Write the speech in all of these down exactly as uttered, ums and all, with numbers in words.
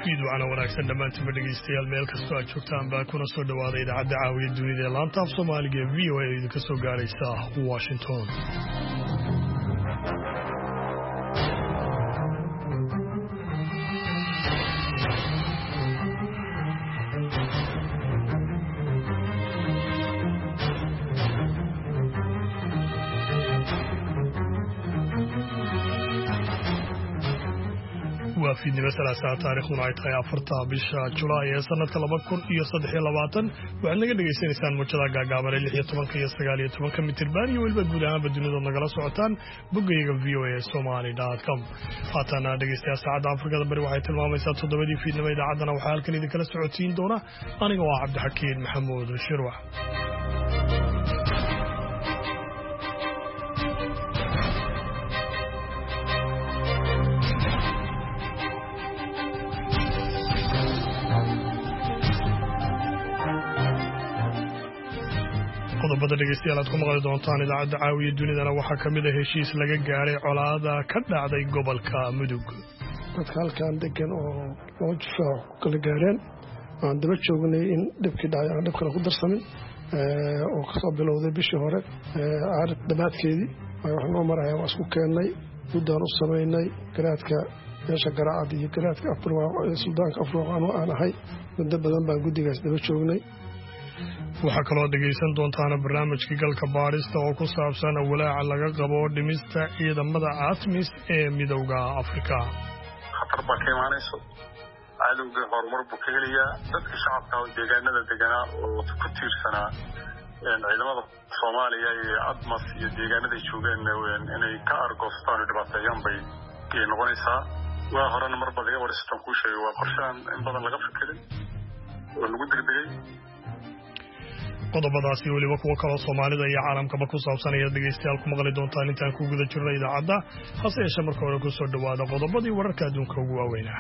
fiidu ana wanaagsan dhammaantiin dhegeystayaal meel kastoo aad joogtaan baa kuna soo dhawaada idaacadda caawiya dunida ee laanta af Soomaaliga ee V O A idinka soo gaaraysa Washington. fiidnimo salaasa taariikhduna ay tahay afarta bisha Julaay ee sanadka laba kun iyo saddex iyo labaatan waxaad naga dhageysanaysaan muujada gaagaaban ee lix iyo toban iyo sagaal iyo toban mitirban iyo waliba guud ahaan dunida nagala socotaan bogayga v o a somali dot com. haatana dhegeystayaal saacada Afrikada bari waxay tilmaamaysaa toddobadii fiidnimo idaacadana waxaa halkan idin kala socotiin doona aniga waa Cabdixakiin Maxamuud Shirwax. qodobada dhegeystayaal aad ku maqli doontaan idaacadda caawiya dunidana waxaa ka mid ah heshiis laga gaaray colaada ka dhacday gobolka Mudug. dadka halkan degan oo loo jifaac kala gaareen aan daba joognay in dhibkii dhacay aan dhib kale ku darsamin oo ka soo bilowday bishii hore aarif dhamaadkeedii waxaan noo maraya waa isku keennay guddaan u samaynay garaadka meesha garaacad iyo garaadka afurwaac ee suldaanka afurwaac aan ahay muddo badan baan guddigaas daba joognay. waxaa kaloo dhegaysan doontaana barnaamijkii galka baarista oo ku saabsan walaaca laga qabo dhimista ciidamada ATMIS ee midowga Afrika. khatar baa ka imaanayso cadowga horumar buu ka helayaa dadka shacabka oo deegaanada deganaa oo ku tiirsanaa ciidamada Soomaaliya iyo ATMIS iyo deegaanada joogeen inay ka argoostaan dhibaateeyaan bay noqonaysaa. waa horena mar badan waristan ku sheegay waa qorshaan in badan laga fikiray oo lagu degdegay. qodobadaasi waliba kuwa kale Soomaalida iyo caalamkaba ku saabsan ayaa dhegeystayaal ku maqli doontaan intaan ku guda jirnay idaacadda hase yeeshee marka hore ku soo dhawaada qodobadii wararka adduunka ugu waaweynaa.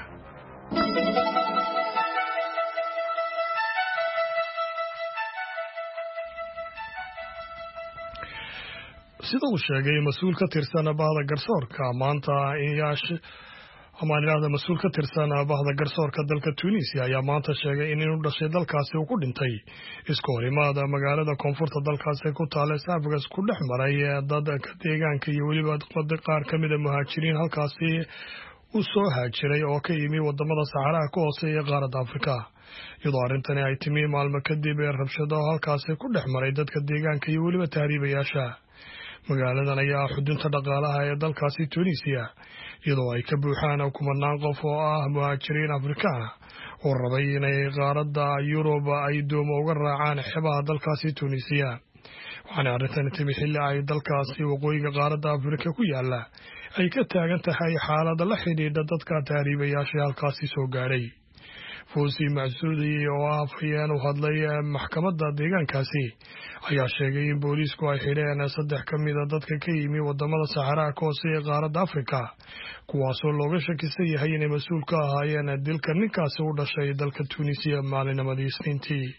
sida uu sheegay mas'uul ka tirsan bahda garsoorka maanta Iyaash amaanada mas'uul ka tirsan bahda garsoorka dalka Tunisia ayaa maanta sheegay in inuu dhashay dalkaasi uu ku dhintay isku horimaada magaalada koonfurta dalkaasi ku taal Safgas ku dhex maray dadka deegaanka iyo waliba qaar ka mid ah muhaajiriin halkaasi u soo haajiray oo ka yimid wadamada Saharaha ku hooseeya qaaradda Afrika. iyadoo arrintani ay timi maalmo kadib rabshado halkaasi ku dhex maray dadka deegaanka iyo waliba tahriibayaasha. magaaladan ayaa xudunta dhaqaalaha ee dalkaasi Tunisia iyadoo ay ka buuxaan kumanaan qof oo ah muhaajiriin Afrikaan oo rabay inay qaaradda Yurub ay doomo uga raacaan xeebaha dalkaasi Tunisia. waxaana arrintani timi xilli ay dalkaasi waqooyiga qaaradda Afrika ku yaala ay ka taagan tahay xaalada la xidhiidha dadka tahriibayaasha halkaasi soo gaaray. Fawzi Macsuudi oo ah afhayeen u hadlay maxkamadda deegaankaasi ayaa sheegay in booliisku ay xidheen saddex ka mid ah dadka ka yimid wadamada Saharaha ka hooseeya qaaradda Afrika kuwaasoo looga shakisan yahay inay mas'uul ka ahaayeen dilka ninkaasi u dhashay dalka Tunisia maalinimadii Isniintii.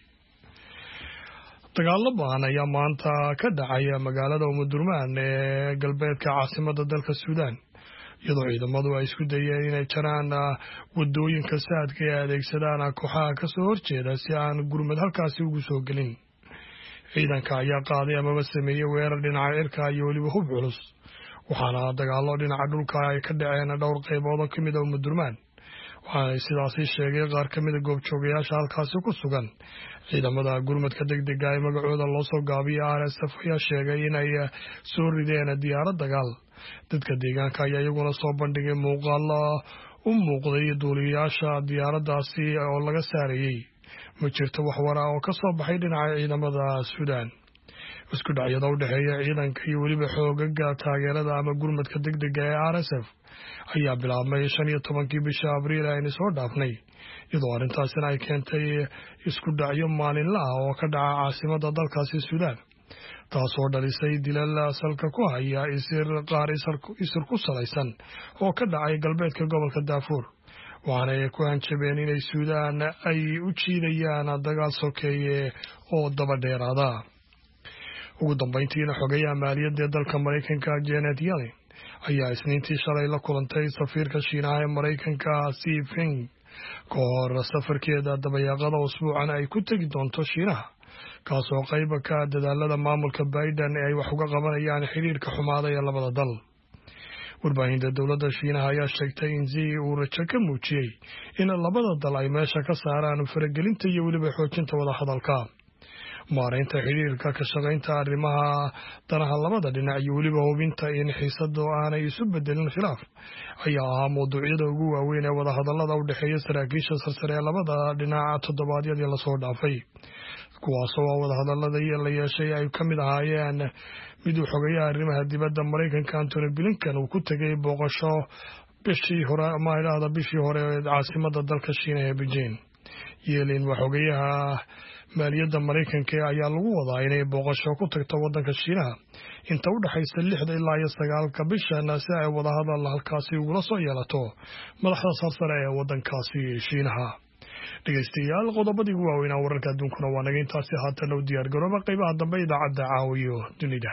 dagaalo ba'an ayaa maanta ka dhacay magaalada Umudurmaan ee galbeedka caasimadda dalka Suudaan iyadoo ciidamadu ay isku dayeen inay jaraan wadooyinka saadka ee adeegsadaan kooxaha ka soo horjeeda si aan gurmad halkaasi ugu soo gelin. ciidanka ayaa qaaday amaba sameeyay weerar dhinaca cirka iyo waliba hub culus waxaana dagaalo dhinaca dhulka ay ka dhaceen dhowr qaybood oo ka mid ah Umudurmaan. waxaana sidaasi sheegay qaar ka mid ah goobjoogayaasha halkaasi ku sugan. ciidamada gurmadka degdega ee magacooda loo soo gaabiyay R S F ayaa sheegay inay soo rideen diyaarad dagaal. dadka deegaanka ayaa iyaguna soo bandhigay muuqaalo u muuqday duuliyayaasha diyaaraddaasi oo laga saarayay. ma jirto wax war ah oo ka soo baxay dhinaca ciidamada Suudaan. isku dhacyada u dhexeeya ciidanka iyo waliba xoogaga taageerada ama gurmadka degdega ee R S F ayaa bilaabmay shan iyo tobankii bisha Abriil aynu soo dhaafnay iyadoo arrintaasina ay keentay isku dhacyo maalinle ah oo ka dhaca caasimadda dalkaasi Suudaan taasoo dhalisay dilal salka ku haya isir qaar isir ku salaysan oo ka dhacay galbeedka gobolka Darfur. waxaana ay ku hanjabeen inay Suudaan ay u jiidayaan dagaal sokeeye oo daba dheeraada. ugu dambeyntiina xogayaha maaliyadda ee dalka Mareykanka Janet Yellen ayaa isniintii shalay la kulantay safiirka Shiinaha ee Mareykanka Xi Jinping ka hor safarkeeda dabayaaqada usbuucan ay ku tegi doonto Shiinaha kaasoo qayb ka ah dadaalada maamulka Biden ee ay wax uga qabanayaan xiriirka xumaaday ee labada dal. warbaahinta dowladda Shiinaha ayaa sheegtay in Xi uu rajo ka muujiyey in labada dal ay meesha ka saaraan faragelinta iyo weliba xoojinta wada hadalka. maareynta xiriirka ka shaqaynta arrimaha danaha labada dhinac iyo weliba hubinta in xiisadu aanay isu bedelin khilaaf ayaa ahaa mowduucyada ugu waaweyn ee wada hadallada u dhexeeya saraakiisha sarsare ee labada dhinac toddobaadyadii lasoo dhaafay, kuwaasoo wada hadalladii la yeeshay ay ka mid ahaayeen mid uu xogeeyaha arrimaha dibadda Maraykanka Antony Blinken uu ku tegay booqasho bishii hore ama idhaahda bishii hore ee caasimadda dalka Shiinaha ee Beijing. Yellen waa xogeeyaha maaliyadda Maraykanka ayaa lagu wadaa inay booqasho ku tagto waddanka Shiinaha inta u dhaxaysa lixda ilaa iyo sagaalka bishan si ay wada hadal halkaasi ugula soo yeelato madaxda sarsare ee waddankaasi Shiinaha. dhegeystayaal qodobadii ugu waaweynaa wararka adduunkuna waa naga intaasi haatan u diyaar garooba qaybaha dambe idaacadda caawiyo dunida.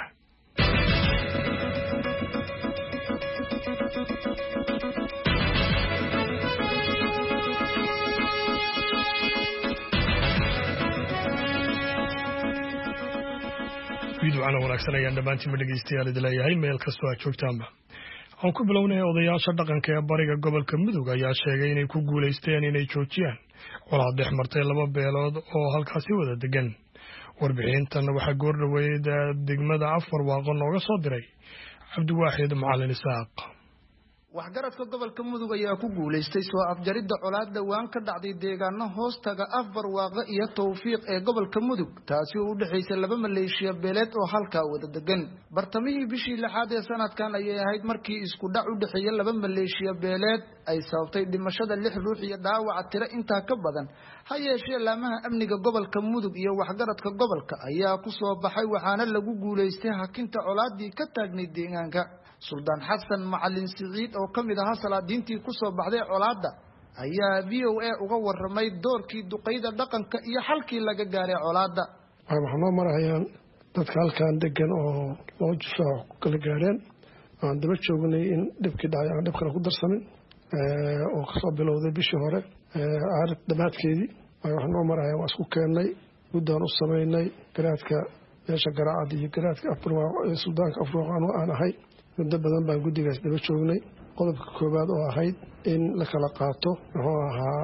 fiidwacana wanaagsan ayaan dhammaantiinba dhegeystayaal idin leeyahay meel kastoo aad joogtaanba. aan ku bilownay odayaasha dhaqanka ee bariga gobolka Mudug ayaa sheegay inay ku guuleysteen inay joojiyaan colaad dhex martay laba beelood oo halkaasi wada degan. warbixintan waxaa goor dhaweyd degmada afar waaqo nooga soo diray Cabdiwaaxid Macalin Isaaq. waxgaradka gobolka Mudug ayaa ku guuleystay soo afjaridda colaad dhawaan ka dhacday deegaano hoostaga afar waaqo iyo Tawfiiq ee gobolka Mudug, taasi oo u dhaxaysay laba maleeshiya beeleed oo halkaa wada degan. bartamihii bishii lixaad ee sanadkan ayay ahayd markii isku dhac u dhaxeeya laba maleeshiya beeleed ay sababtay dhimashada lix ruux iyo dhaawaca tiro intaa ka badan. ha yeeshee laamaha amniga gobolka Mudug iyo waxgaradka gobolka ayaa ku soo baxay waxaana lagu guuleystay hakinta colaadii ka taagnay deegaanka. Suldaan Xasan Macalin Siciid oo kamid ah salaadiintii ku soo baxday colaadda ayaa V O A uga warramay doorkii duqeyda dhaqanka iyo xalkii laga gaaray colaadda. waxaan noo marayaan dadka halkan degan oo loo jifaac kala gaareen aan daba joognay in dhibkii dhacay aan dhib kale ku darsamin oo kasoo bilowday bishii hore aarif dhamaadkeedii waxaan noo marayaan waa isku keennay guddaan u samaynay garaadka meesha garaacad iyo garaadka afurwaaqo ee suldaanka afurwaaqo aan ahay muddo badan baan guddigaas daba joognay. qodobka koowaad oo ahayd in la kala qaato muxuu ahaa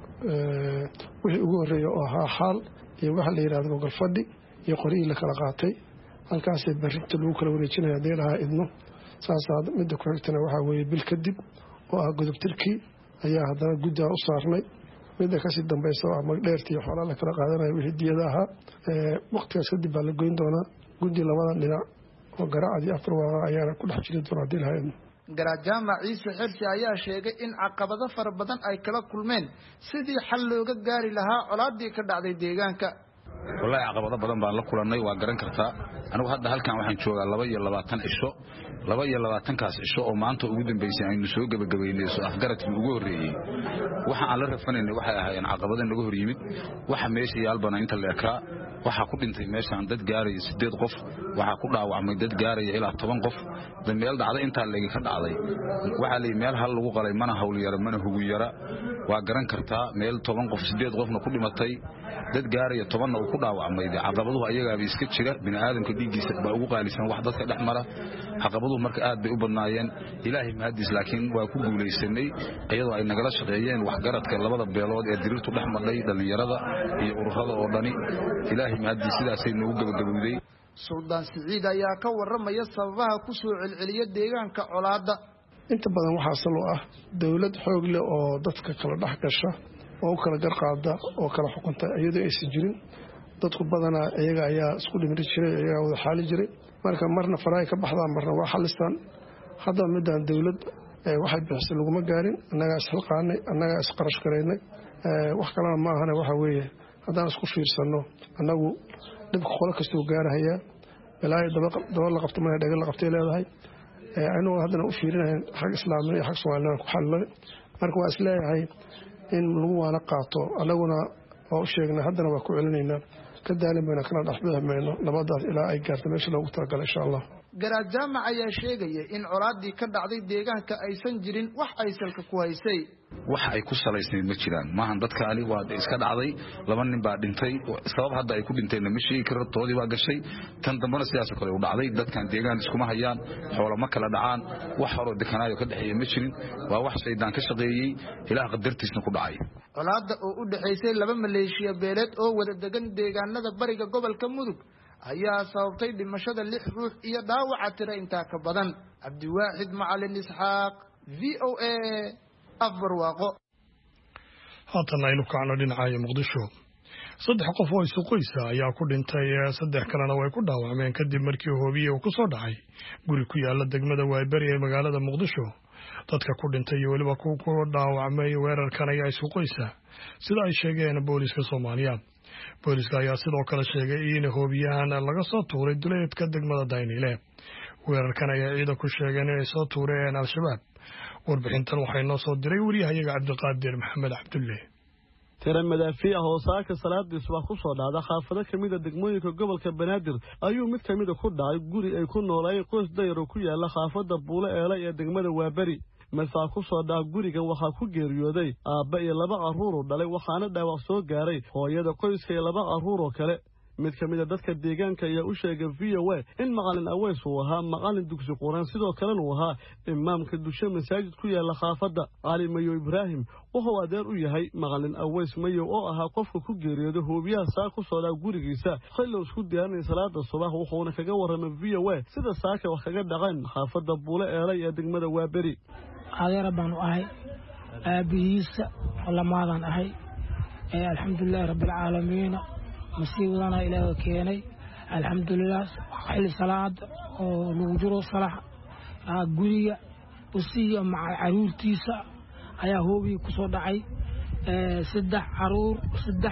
wixii ugu horreeya oo ahaa xaal iyo waxa la yidhahdo gogol fadhi iyo qorihii la kala qaatay halkaasay barrinta lagu kala wareejinaya haddii lahaa idmo. saasaa midda ku xigtana waxaa weeye bil kadib oo ah godobtirkii ayaa haddana guddigaan u saarnay. midda kasii dambaysa oo ah magdheertii iyo xoolaa la kala qaadanaya wixii diyada ahaa waqtigaas kadib baa la goyn doonaa. guddi labada dhinac oo garaacad iyo afar waaqa ayaana ku dhex jiri doona haddii lahaa idmo. garaad jaamac ciise xirsi ayaa sheegay in caqabado fara badan ay kala kulmeen sidii xal looga gaari lahaa colaadii ka dhacday deegaanka. wallahi caqabado badan baan la kulannay waa garan kartaa. anigu hadda halkan waxaan joogaa laba iyo labaatan cisho laba iyo labaatankaas cisho oo maanta ugu dambeysay aynu soo gabagabaynay soo afgaradkii ugu horreeyey. waxa aan la rafanaynay waxay ahaayeen caqabado naga hor yimid. waxa meesha yaalbana inta la ekaa waxaa ku dhintay meeshaan dad gaaraya sideed qof, waxaa ku dhaawacmay dad gaaraya ilaa toban qof. meel dhacday intaa leegi ka dhacday waxaa leeyahay meel hal lagu qalay mana hawl yara mana hugu yara. waa garan kartaa meel toban qof sideed qofna ku dhimatay dad gaaraya tobanna uu ku dhaawacmay. caqabaduhu ayagaaba iska jira bini'aadamka dhiiggiisa baa ugu qaalisan wax dadka dhex mara. caqabaduhu marka aad bay u badnaayeen. ilaahay mahadiis laakiin waa ku guulaysanay iyadoo ay nagala shaqeeyeen waxgaradka labada beelood ee dirirtu dhex madhay dhalinyarada iyo ururada oo dhani. ilaahay mahadiis sidaasay noogu gabagabowday. Suldaan Siciid ayaa ka warramaya sababaha ku soo celceliya deegaanka colaadda. inta badan waxaa salo ah dawlad xoog leh oo dadka kala dhex gasha oo kala garqaada oo kala xukunta iyadoo aysan jirin. dadku badanaa iyaga ayaa isku dhimri jiray iyaga wada xaali jiray marka marna faraay ka baxdaan marna waa xalistaan. hadda midaan dawlad waxay bixisay laguma gaarin. annagaa isxilqaanay annagaa isqarash garaynay wax kalena ma ahane waxa weeye haddaan isku fiirsanno annagu dhibka qolo kastoo gaarahayaa balaayo daba la qabto mana dhaga la qabtay leedahay. anagoo haddana u fiirinahayn xag islaamina iyo xag soomaalina ku xalilay. marka waa isleeyahay in lagu waana qaato annaguna waa u sheegnay haddana waa ku celinaynaa ka daalin bayna kana dhexbixi mayno nabadaas ilaa ay gaarto meesha loogu talagalay insha allah. garaad jaamac ayaa sheegaya in colaadii ka dhacday deegaanka aysan jirin wax ay salka ku haysay wax ay ku salaysnayd ma jiraan maahan dadkaani waa iska dhacday laba nin baa dhintay sabab hadda ay ku dhinteenna ma sheegi karo toodii baa gashay tan dambana sidaas kale u dhacday dadkan deegaan iskuma hayaan xoolo ma kala dhacaan wax hore dekanaayo ka dhaxeeya ma jirin waa wax shaydaan ka shaqeeyay ilaah qadartiisna ku dhacay colaadda oo u dhaxaysay laba maleeshiya beeleed oo wada degan deegaanada bariga gobolka Mudug ayaa sababtay dhimashada lix ruux iyo dhaawaca tira intaa ka badan Cabdiwaaxid Macalin Isxaaq V O A afbarwaaqo haatan aynu kacno dhinaca Muqdisho saddex qof oo isu qoysa ayaa ku dhintay saddex kalena way ku dhaawacmeen kadib markii hoobiye uu ku soo dhacay guri ku yaala degmada Waybari ee magaalada Muqdisho dadka ku dhintay iyo waliba ku ku dhaawacmay weerarkan ayaa isu qoysa sida ay sheegeen booliska Soomaaliya booliska ayaa sidoo kale sheegay in hoobiyahan laga soo tuuray duleedka degmada Daynile weerarkan ayaa ciidan ku sheegeen inay soo tuureen al-shabaab warbixintan waxay noo soo diray wariyahayaga Cabdiqaadir Maxamed Cabdulle tira madaafiic ah oo saaka salaadii subax ku soo dhacda xaafado kamid ah degmooyinka gobolka Banaadir ayuu mid kamid ah ku dhacay guri ay ku noolayeen qoys dayar oo ku yaala xaafada Buule Eelay ee degmada Waabari markaa ku soo dhac gurigan waxaa ku geeriyooday aabba iyo laba carruur oo dhalay waxaana dhaawac soo gaaray hooyada qoyska iyo laba carruur oo kale mid kamid ah dadka deegaanka ayaa u sheegay V O A in Macalin Aweys uu ahaa macalin dugsi Quraan sidoo kalena uu ahaa imaamka dusha masaajid ku yaala xaafada Ali Mayo Ibrahim wuxuu adeer u yahay Macalin Aweys Mayo oo ahaa qofka ku geeriyooday hoobiyaha saaka ku soo dhac gurigiisa xilli isku diyaarinay salaada subax wuxuuna kaga waramay V O A sida saaka wax kaga dhaqan xaafada Buule Eelay ee degmada Waabari adeer baan u ahay aabihiisa lamaadaan ahay ee alxamdulillaah rabbil caalamiin masiibadana ilaahay keenay alxamdulillaah xilli salaad oo lagu jiro salax guriga usiyo maca caruurtiisa ayaa hoobi ku soo dhacay ee saddex caruur saddex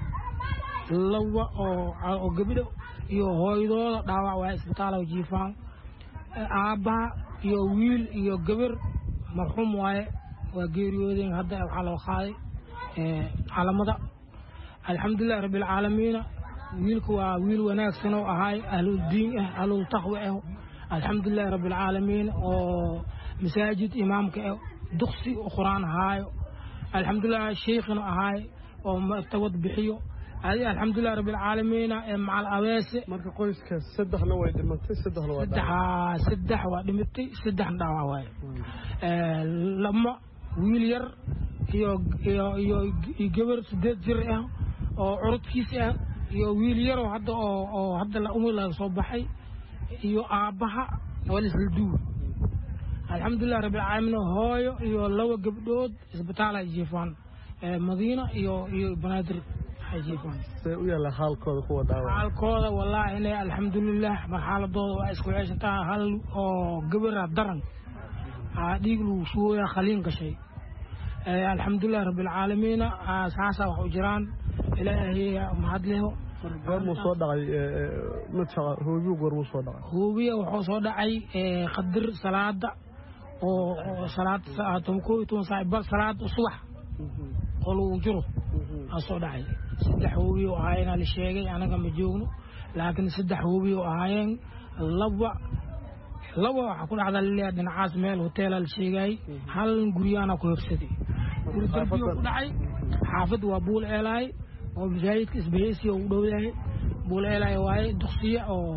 laba oo gabadho iyo hooyadooda dhaawac waa isbitaalka jiifaan aabba iyo wiil iyo gabar marxuum waaye waa geeriyoodeen hadda waxa loo qaaday ee calamada alxamdulillaah rabbil caalamiin wiilku waa wiil wanaagsan oo ahay ahlul diin ah ahlul taqwa ah alxamdulillaah rabbil caalamiin oo masaajid imaamka ah duqsi quraan haayo alxamdulillaah sheekhna ahay oo tawad bixiyo ay alxamdulillaah rabbil caalamiin macal awees marka qoyska saddexna way dhimatay saddexna waa dhaawac saddex waa dhimatay saddex dhaawac waay ee lama wiil yar iyo iyo iyo gabar sideed jir ah oo curudkiisa ah iyo wiil yar oo hadda oo oo hadda la umul laga soo baxay iyo aabaha wal islduu alxamdulillaah rabbil caalamiin hooyo iyo laba gabdhood isbitaalka jiifaan ee Madiina iyo iyo Banaadir xajiifaan say u yala halkooda kuwa dhaawac halkooda wallahi inay alxamdulillaah marxaladooda waa isku ceeshataa hal oo gabar daran dhiig lagu shuuya khaliin gashay ee alxamdulillaah rabbil caalamiin asaasa wax u jiraan ilaahay mahadleeyo goormu soo dhacay madfaca hoobiyo goormu soo dhacay hoobiyo wuxuu soo dhacay ee qadir salaada oo salaad saatum ko toban saac bar salaad subax qolu jiro asoo dhacay saddex hoobiyo ahaayeen la sheegay anaga ma joogno laakiin saddex hoobiyo ahaayeen laba laba waxa ku dhacda leeyahay dhinacaas meel hotel la sheegay hal guriyana ku horsaday guri darbiyo ku dhacay xaafad waa Buul Eelay oo masaajidka isbeeyay oo u dhow yahay Buul Eelay waay duqsiya oo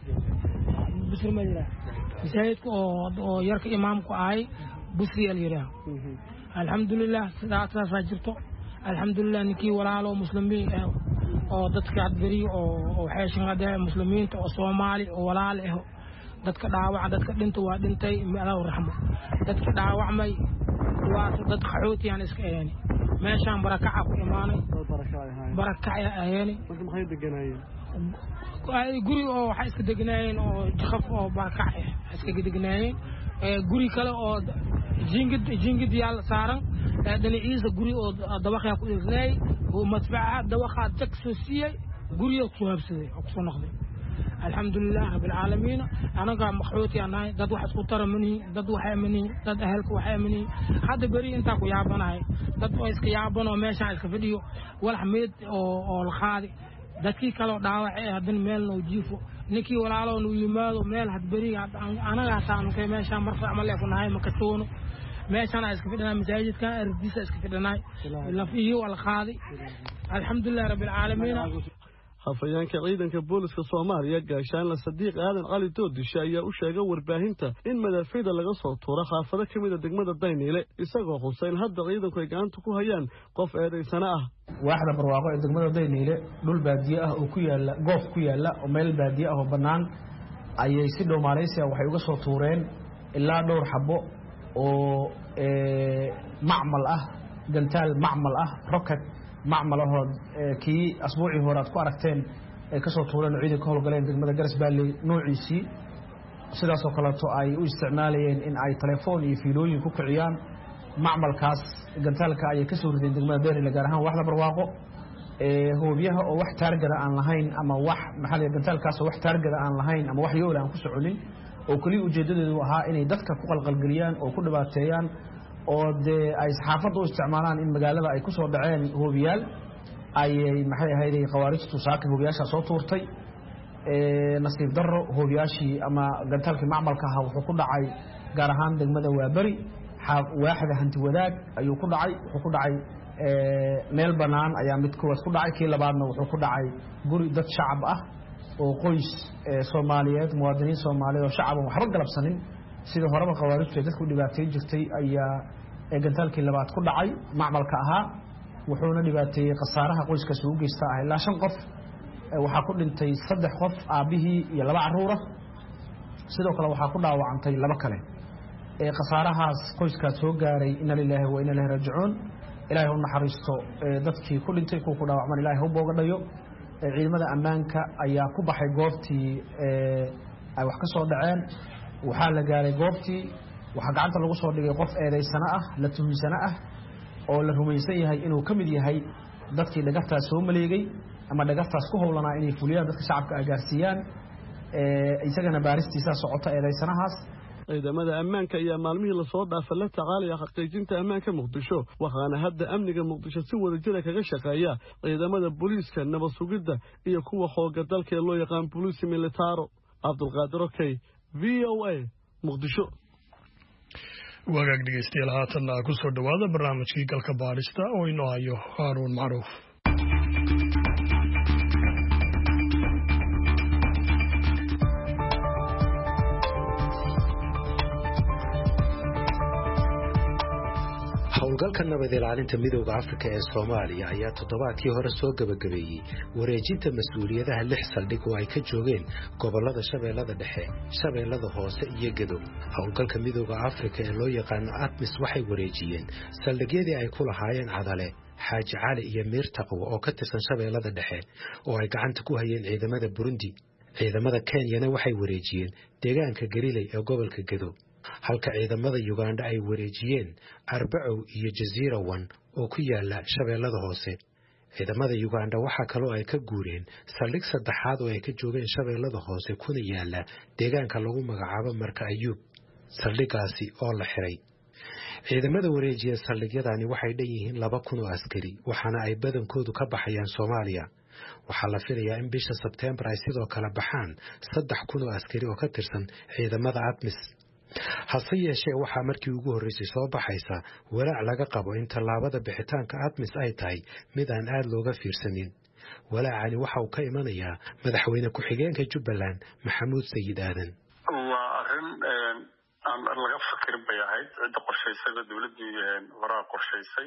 bisir madina masaajidka oo oo yarka imaamku ahay busiyal yiraah alxamdulillaah sidaas jirto alxamdulillaah ninkii walaalo muslimiin oo dadka adbari oo oo xeeshanada muslimiinta oo Soomaali oo walaal ah dadka dhaawac dadka dhinta waa dhintay Ilaahay raxmo dadka dhaawacmay waa dad qaxooti aan iska eeyeen meeshaan barakaca ku imaanay barakaca ayeen maxay deganayeen ay guri oo waxa iska degnaayeen oo jaqaf oo barakaca iska degnaayeen ee guri kale oo jingid jingid yaal saaran dhinaciisa guri oo dabaqya ku dhisnay oo madfaca dabaqa taksiyay guri oo ku habsaday oo ku soo noqday alxamdulillaah rabbil caalamiin anaga maxooti anaay dad wax isku taramani dad wax amani dad ahalku wax amani hada bari inta ku yaabanahay dad oo iska yaabano meesha iska fadhiyo wal xameed oo oo la qaadi dadkii kale dhaawac ee hadan meel noo jiifo ninkii walaalo noo yimaado meel had bari anaga taanu ka meesha marfa amal ay ku nahay ma ka toono meeshaan iska fidnaa masaajidka ardisa iska fidnaa la fiyo wal qaadi alxamdulillah rabbil alamin hafayeenka ciidanka booliska Soomaaliya gaashaanle Sadiiq Aadan Cali Doodisha ayaa u sheegay warbaahinta in madaafida laga soo tuuro xaafado kamid ah degmada Dayniile isagoo xuseen hadda ciidanku ay gacanta ku hayaan qof eedeysana ah waaxda barwaaqo ee degmada Dayniile dhul baadiye ah oo ku yaala goof ku yaala oo meel baadiye ah oo banaan ayay si Soomaaliyeed waxay uga soo tuureen ilaa dhowr xabo oo ee macmal ah gantaal macmal ah rocket macmal ah kii asbuuci hore aad ku aragteen ee ka soo tuuran ciidanka howlgaleen degmada Garas Baalley noociisi sidaas oo kale to ay u isticmaalayeen in ay telefoon iyo fiilooyin ku kiciyaan macmalkaas gantaalka ay ka soo rideen degmada Dayniile gaar ahaan waaxda barwaaqo ee hoobiyaha oo wax taargada aan lahayn ama wax maxalliga gantaalkaas oo wax taargada aan lahayn ama wax yool aan ku soconin oo kaliya ujeedadeedu ahaa inay dadka ku qalqalgeliyaan oo ku dhibaateeyaan oo de ay saxaafaddu u isticmaalaan in magaalada ay ku soo dhaceen hoobiyaal ay maxay ahayd qawaarijtu saaka hoobiyaasha soo tuurtay ee nasiib darro hoobiyaashii ama gantaalkii macmalka ah wuxuu ku dhacay gaar ahaan degmada Waabari waaxda hanti wadaag ayuu ku dhacay wuxuu ku dhacay ee meel banaan ayaa mid koowaad ku dhacay kii labaadna wuxuu ku dhacay guri dad shacab ah oo qoys Soomaaliyeed muwaadiniin Soomaaliyeed oo shacab waxba galabsanin sida horeba qawaarijtu dadku dhibaateey jirtay ayaa ee gantaalkii labaad ku dhacay macmalka ahaa wuxuuna dhibaateeyay qasaaraha qoyska soo geystay ah ilaa shan qof waxa ku dhintay saddex qof aabihii iyo laba caruur ah sidoo kale waxa ku dhaawacantay laba kale ee qasaarahaas qoyska soo gaaray inna lillahi wa inna ilayhi raaji'uun ilaahay uu naxariisto dadkii ku dhintay ku ku dhaawacman ilaahay uu booga dhayo ciidamada ammaanka ayaa ku baxay goobtii ee ay wax ka soo dhaceen waxa la gaaray goobtii waxa gacanta lagu soo dhigay qof eedeysana ah la tuumisana ah oo la rumaysan yahay inuu kamid yahay dadkii dhagartaas soo maleegay ama dhagartaas ku howlanaa inay fuliyaan dadka shacabka ay gaarsiiyaan ee isagana baaristiisa socota eedeysanahaas ciidamada ammaanka ayaa maalmihii la soo dhaafay la tacaalaya xaqiijinta ammaanka Muqdisho waxaana hadda amniga Muqdisho si wadajir ah kaga shaqeeya ciidamada booliiska nabad sugidda iyo kuwa xooga dalka loo yaqaan Police Militaro Abdulqaadir Okay V O A Muqdisho wagaag dhegeystayaal haatan ku soo dhawaada barnaamijkii galka baarista oo inoo hayo Haruun Macruuf howlgalka nabad ilaalinta midowga Afrika ee Soomaaliya ayaa toddobaadkii hore soo gabagabeeyay wareejinta mas'uuliyadaha lix saldhig oo ay ka joogeen gobolada Shabeellada Dhexe, Shabeellada Hoose iyo Gedo. Howlgalka midowga Afrika ee loo yaqaan ATMIS waxay wareejiyeen saldhigyadii ay ku lahaayeen Cadale, Xaaji Cali iyo Miir Taqwo oo ka tirsan Shabeellada Dhexe oo ay gacanta ku hayeen ciidamada Burundi. Ciidamada Kenyana waxay wareejiyeen deegaanka Gariley ee gobolka Gedo. halka ciidamada Uganda ay wareejiyeen Arbaco iyo Jazeera One oo ku yaala Shabeellada Hoose. ciidamada Uganda waxa kale oo ay ka guureen saldhig saddexaad oo ay ka joogeen Shabeellada Hoose kuna yaala deegaanka lagu magacaabo Marka Ayuub. saldhigaasi oo la xiray. ciidamada wareejiya saldhigyadani waxay dhan yihiin laba kun oo askari waxaana ay badankoodu ka baxayaan Soomaaliya. waxaa la filayaa in bisha Sebtembar ay sidoo kale baxaan saddex kun oo askari oo ka tirsan ciidamada ATMIS. hase yeeshee waxaa markii ugu horreysay soo baxaysa walaac laga qabo in tallaabada bixitaanka ATMIS ay tahay mid aan aad looga fiirsanin. walaacani waxa uu ka imanayaa madaxweyne ku-xigeenka Jubbaland Maxamuud Sayid Aadan. waa arrin aan laga fikirin bay ahayd cidda qorshaysay dowladii horaa qorshaysay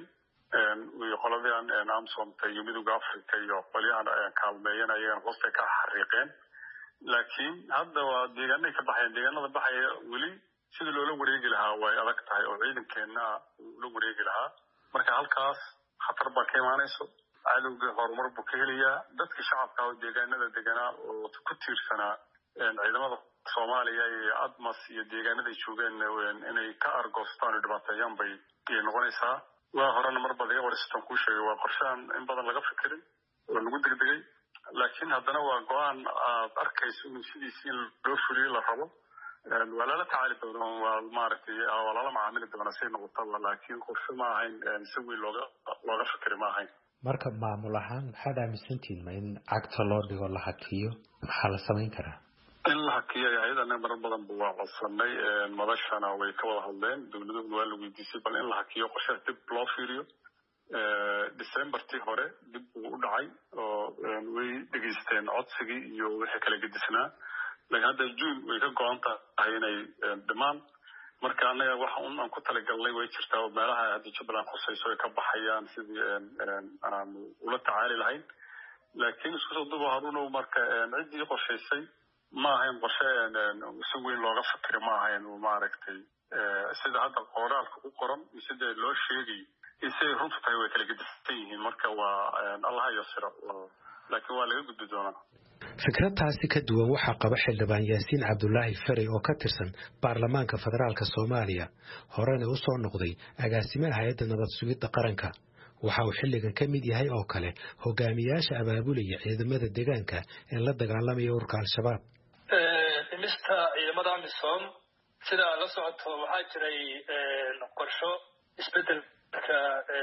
iyo qoladii aan amsoomtay iyo midowga Afrika iyo qolyahan kaalmeeyeen ayaan hoosta ka xariiqeen laakiin hadda waa deegaanada ka baxayaan deegaanada baxaya weli sida loola wareegi lahaa way adag tahay oo ciidankeena loo wareegi lahaa marka halkaas khatar baa ka imaanayso cadowga horumar buu ka helayaa dadka shacabka oo deegaanada deganaa oo ku tiirsanaa ciidamada Soomaaliya iyo ATMIS iyo deegaanada joogeen inay ka argoostaan oo dhibaateeyaan bay noqonaysaa waa horena mar badan waristan ku sheegay waa qorshaan in badan laga fikirin oo lagu degdegay laakiin haddana waa go'aan aad arkayso in sidiisii loo fuliyo la rabo wala la tacaali doono waa maartay wala la macaamil doona si noqoto laakiin qorshe ma ahayn si weyn looga looga fikir ma ahayn marka maamul ahaan maxaad aaminsantihiin ma in cagta loo dhigo la hakiyo maxaa la samayn karaa in la hakiyo ayadana marar badan buu waa codsanay madashana way ka wada hadleen dowladuhu waa la weydiisay bal in la hakiyo qorshaha dib loo fiiriyo December-tii hore dib uu u dhacay oo way dhageysteen codsigii iyo wixii kala gedisnaa laakiin hadda June way ka go'an tahay inay dhamaan marka anaga waxa uun aan ku talagalnay way jirtaa oo meelaha hadda Jubbaland khusayso ay ka baxayaan sidii aan ula tacaali lahayn laakiin isku soo dubo haruno marka cidii qorshaysay ma ahayn qorshe si weyn looga fikiro ma ahayn oo maaragtay sida hadda qoraalka ku qoran sida loo sheegay isay runtu tahay way kala gedisan yihiin marka waa Allah ya sira laakiin waa laga gudbi doonaa fikradaasi ka duwan waxa qaba xildhibaan Yaasiin Cabdullaahi Fari oo ka tirsan baarlamaanka federaalka Soomaaliya horena u soo noqday agaasimaha hay'adda nabad sugidda qaranka waxa uu xilligan ka mid yahay oo kale hogaamiyaasha abaabulaya ciidamada deegaanka ee la dagaalamaya ururka al-shabaab ee mista ciidamada amisom sida la socoto waxa jiray qorsho isbedel ka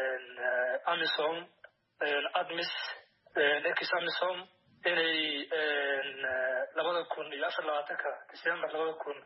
amisom admis ex amisom inay labada kun iyo afar iyo labaatanka December labada kun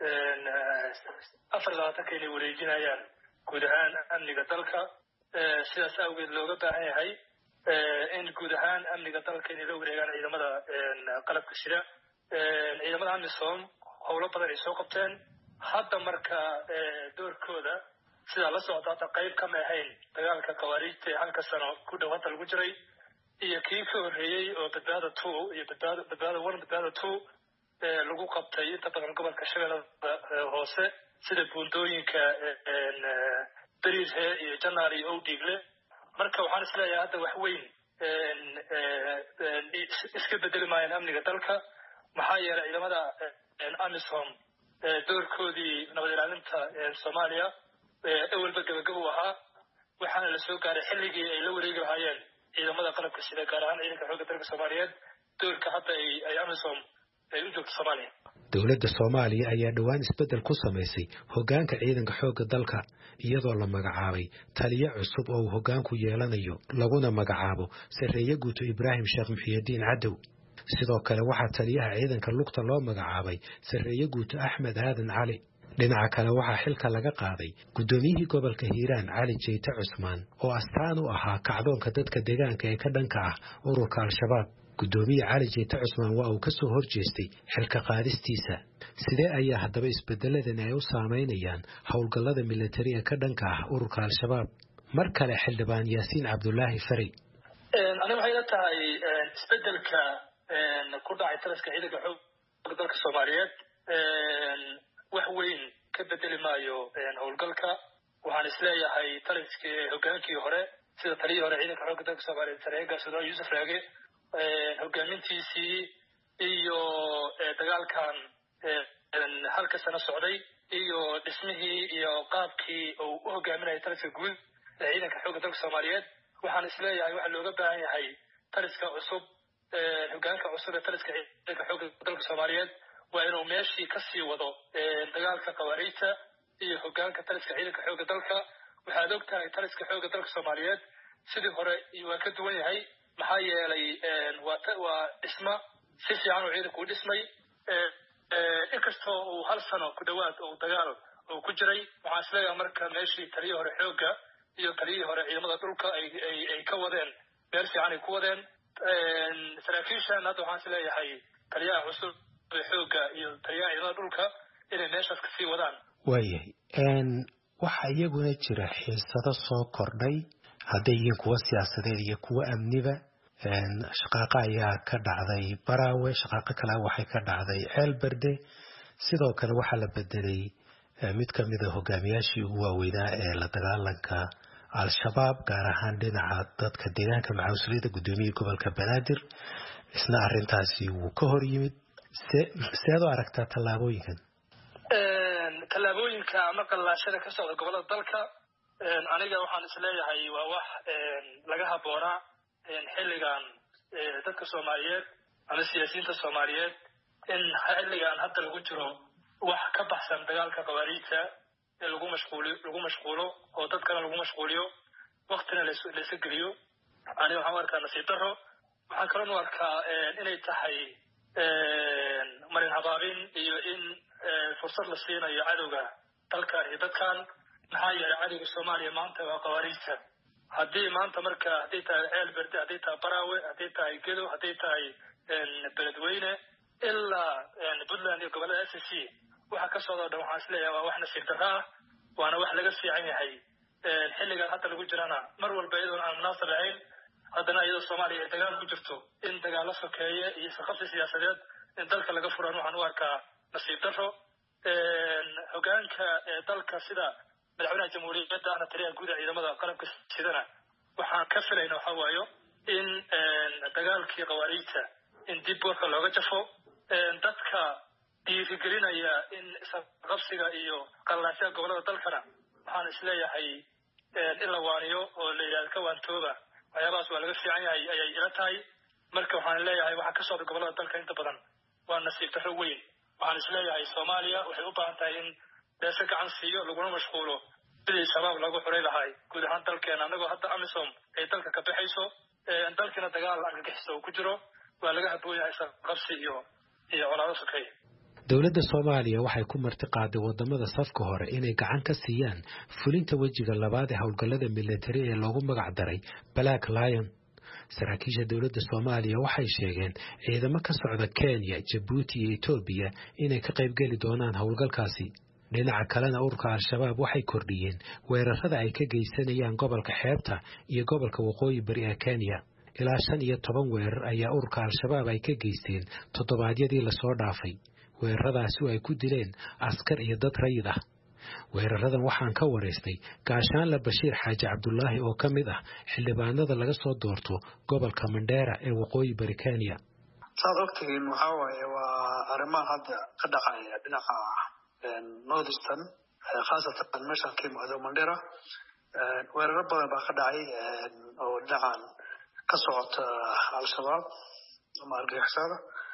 afar iyo labaatanka inay wareejinayaan guud ahaan amniga dalka sidaas awgeed looga baahan yahay in guud ahaan amniga dalka inay la wareegaan ciidamada qalabka sida ciidamada amisom howlo badan ay soo qabteen hadda marka doorkooda sida la socda qayb ka maahayn dagaalka qawaariijta halka sano ku dhawaad lagu jiray iyo kii ka horeeyay oo badbaada two iyo badbaada badbaada one badbaada two ee lagu qabtay inta badan gobolka Shabeellada hoose sida buundooyinka Bariirhe iyo Janaari oo Digle marka waxaan isleeyahay hadda wax weyn iska bedeli maayaan amniga dalka maxaa yeelay ciidamada amisom doorkoodii nabad ilaalinta Soomaaliya awalba gabagabo ahaa waxaana la soo gaaray xilligii ay la wareegi lahaayeen ciidamada qalabka sida gaar ahaan ciidanka xoogga dalka Soomaaliyeed doorka hadda ay amisom ay u joogto Soomaaliya dowladda Soomaaliya ayaa dhawaan isbedel ku sameysay hoggaanka ciidanka xoogga dalka iyadoo la magacaabay taliye cusub oo hoggaanku yeelanayo laguna magacaabo Sareeye Guuto Ibraahim Sheekh Muxyidiin Cadow sidoo kale waxaa taliyaha ciidanka lugta loo magacaabay Sareeye Guuto Axmed Aadan Cali dhinaca kale waxaa xilka laga qaaday gudoomiyihii gobolka Hiiraan Cali Jeyte Cusmaan oo astaan u ahaa kacdoonka dadka deegaanka ee ka dhanka ah ururka al-shabaab gudoomiye Cali Jeyte Cusmaan waa uu ka soo horjeestay xilka qaadistiisa sidee ayaa haddaba isbedeladan ay u saameynayaan howlgallada militari ee ka dhanka ah ururka al-shabaab mar kale xildhibaan Yaasiin Cabdullaahi Fari aniga waxay la tahay isbedelka ku dhacay taraska ciidanka xoogga dalka Soomaaliyeed wax weyn ka bedeli maayo howlgalka waxaan isleeyahay taliskii hogaankii hore sida taliyii hore ciidanka xoogga dalka Soomaaliyeed Sareeye Guuto Yuusuf Raage hogaamintiisii iyo dagaalkan halka sano socday iyo dhismihii iyo qaabkii uu u hogaaminayay taliska guud ee ciidanka xoogga dalka Soomaaliyeed waxaan isleeyahay waxa looga baahan yahay taliska cusub hoggaanka cusub ee taliska ciidanka xoogga dalka Soomaaliyeed waa inuu meeshii ka sii wado dagaalka qawaariijta iyo hoggaanka taliska ciidanka xoogga dalka waxaad ogtahay taliska xoogga dalka Soomaaliyeed sidii hore waa ka duwan yahay maxaa yeelay waa waa dhisma si fiican oo ciidanku u dhismay inkastoo uu hal sano ku dhawaad oo dagaal oo ku jiray waxaan isleeyahay marka meeshii taliyii hore xoogga iyo taliyii hore ciidamada dhulka ay ay ka wadeen meel fiican ay ku wadeen saraakiishan hadda waxaan isleeyahay taliyaha cusub xoogga iyo taliyaha ciidamada dhulka inay meeshaas kasii wadaan waayahay waxaa iyaguna jira xiisado soo kordhay hadday yihiin kuwa siyaasadeed iyo kuwa amniba shaqaaqa ayaa ka dhacday Baraawe shaqaaqa kale waxay ka dhacday Ceelberde sidoo kale waxaa la bedelay mid ka mid ah hogaamiyaashii ugu waaweynaa ee la dagaalanka al-shabaab gaar ahaan dhinaca dadka deegaanka maxaasuliyada gudoomiyihii gobolka Banaadir isna arrintaasi wuu ka hor yimid seedo aragtaa tallaabooyinkan tallaabooyinka ama qallaashada ka socda gobolada dalka aniga waxaan isleeyahay waa wax laga haboonaa xilligan dadka Soomaaliyeed ama siyaasiyiinta Soomaaliyeed in xilligan hadda lagu jiro wax ka baxsan dagaalka qawaariijta ee lagu mashquulo lagu mashquulo oo dadkana lagu mashquuliyo waqtina la isu geliyo ani waxaan u arkaa nasiib darro waxaan kaloo u arkaa inay tahay marin habaabin iyo in fursad la siinayo cadowga dalkan iyo dadkan maxaa yeelay cadowga Soomaaliya maanta waa qawaariista haddii maanta marka haddii tahay Ceelberde haddii tahay Baraawe haddii tahay Gedo haddii tahay Beledweyne ilaa Puntland iyo gobolada S C waxa ka soo dhow waxaan isleeyahay waa wax nasiib darro ah waana wax laga fiican yahay xilligan hadda lagu jirana mar walba iyadoo aan munaasab ahayn haddana iyadoo Soomaaliya dagaal ku jirto in dagaalo sokeeye iyo saqafsi siyaasadeed in dalka laga furaan waxaan u arkaa nasiib darro hoggaanka dalka sida madaxweynaha jamhuuriyadda ana taliyaha guud ee ciidamada qalabka sidana waxaan ka filaynaa waxa waayo in dagaalkii qawaariijta in dib warka looga jafo dadka dhiirigelinaya in qabsiga iyo qallaashaha gobolada dalkana waxaan isleeyahay in la waaniyo oo la yidhahdo ka waantooba waxyaabahaas waa laga fiican yahay ayay ila tahay marka waxaan leeyahay waxa ka socda gobolada dalka inta badan waa nasiib darro weyn waxaan isleeyahay Soomaaliya waxay u baahan tahay in beesa gacan siiyo laguna mashquulo sidii shabaab lagu xuray lahay guud ahaan dalkeena anagoo hadda amisom ay dalka ka baxayso dalkina dagaal argagixiso ku jiro waa laga hadooyahay qabsi iyo iyo colaado sokay dowladda Soomaaliya waxay ku marti qaaday wadamada safka hore inay gacan ka siiyaan fulinta wajiga labaad ee howlgallada military ee loogu magac daray Black Lion saraakiisha dowladda Soomaaliya waxay sheegeen ciidamo ka socda Kenya, Djibouti iyo Ethiopia inay ka qayb gali doonaan howlgalkaasi dhinaca kalena ururka Al-Shabaab waxay kordhiyeen weerarada ay ka geysanayaan gobolka xeebta iyo gobolka waqooyi bari ee Kenya ilaa shan iyo toban weerar ayaa ururka Al-Shabaab ay ka geysteen toddobaadyadii la soo dhaafay weeraradaasi ay ku dileen askar iyo dad rayid ah weeraradan waxaan ka wareystay gaashaanle Bashiir Xaaji Cabdullaahi oo ka mid ah xildhibaanada laga soo doorto gobolka Mandera ee waqooyi bari Kenya saad ogtihiin waxaa waaye waa arrimaha hadda ka dhacaya dhinaca Northeastern khaasatan meeshan ka yimaado Mandera weeraro badan baa ka dhacay oo dhinacan ka socota Al-Shabaab ama argagixisada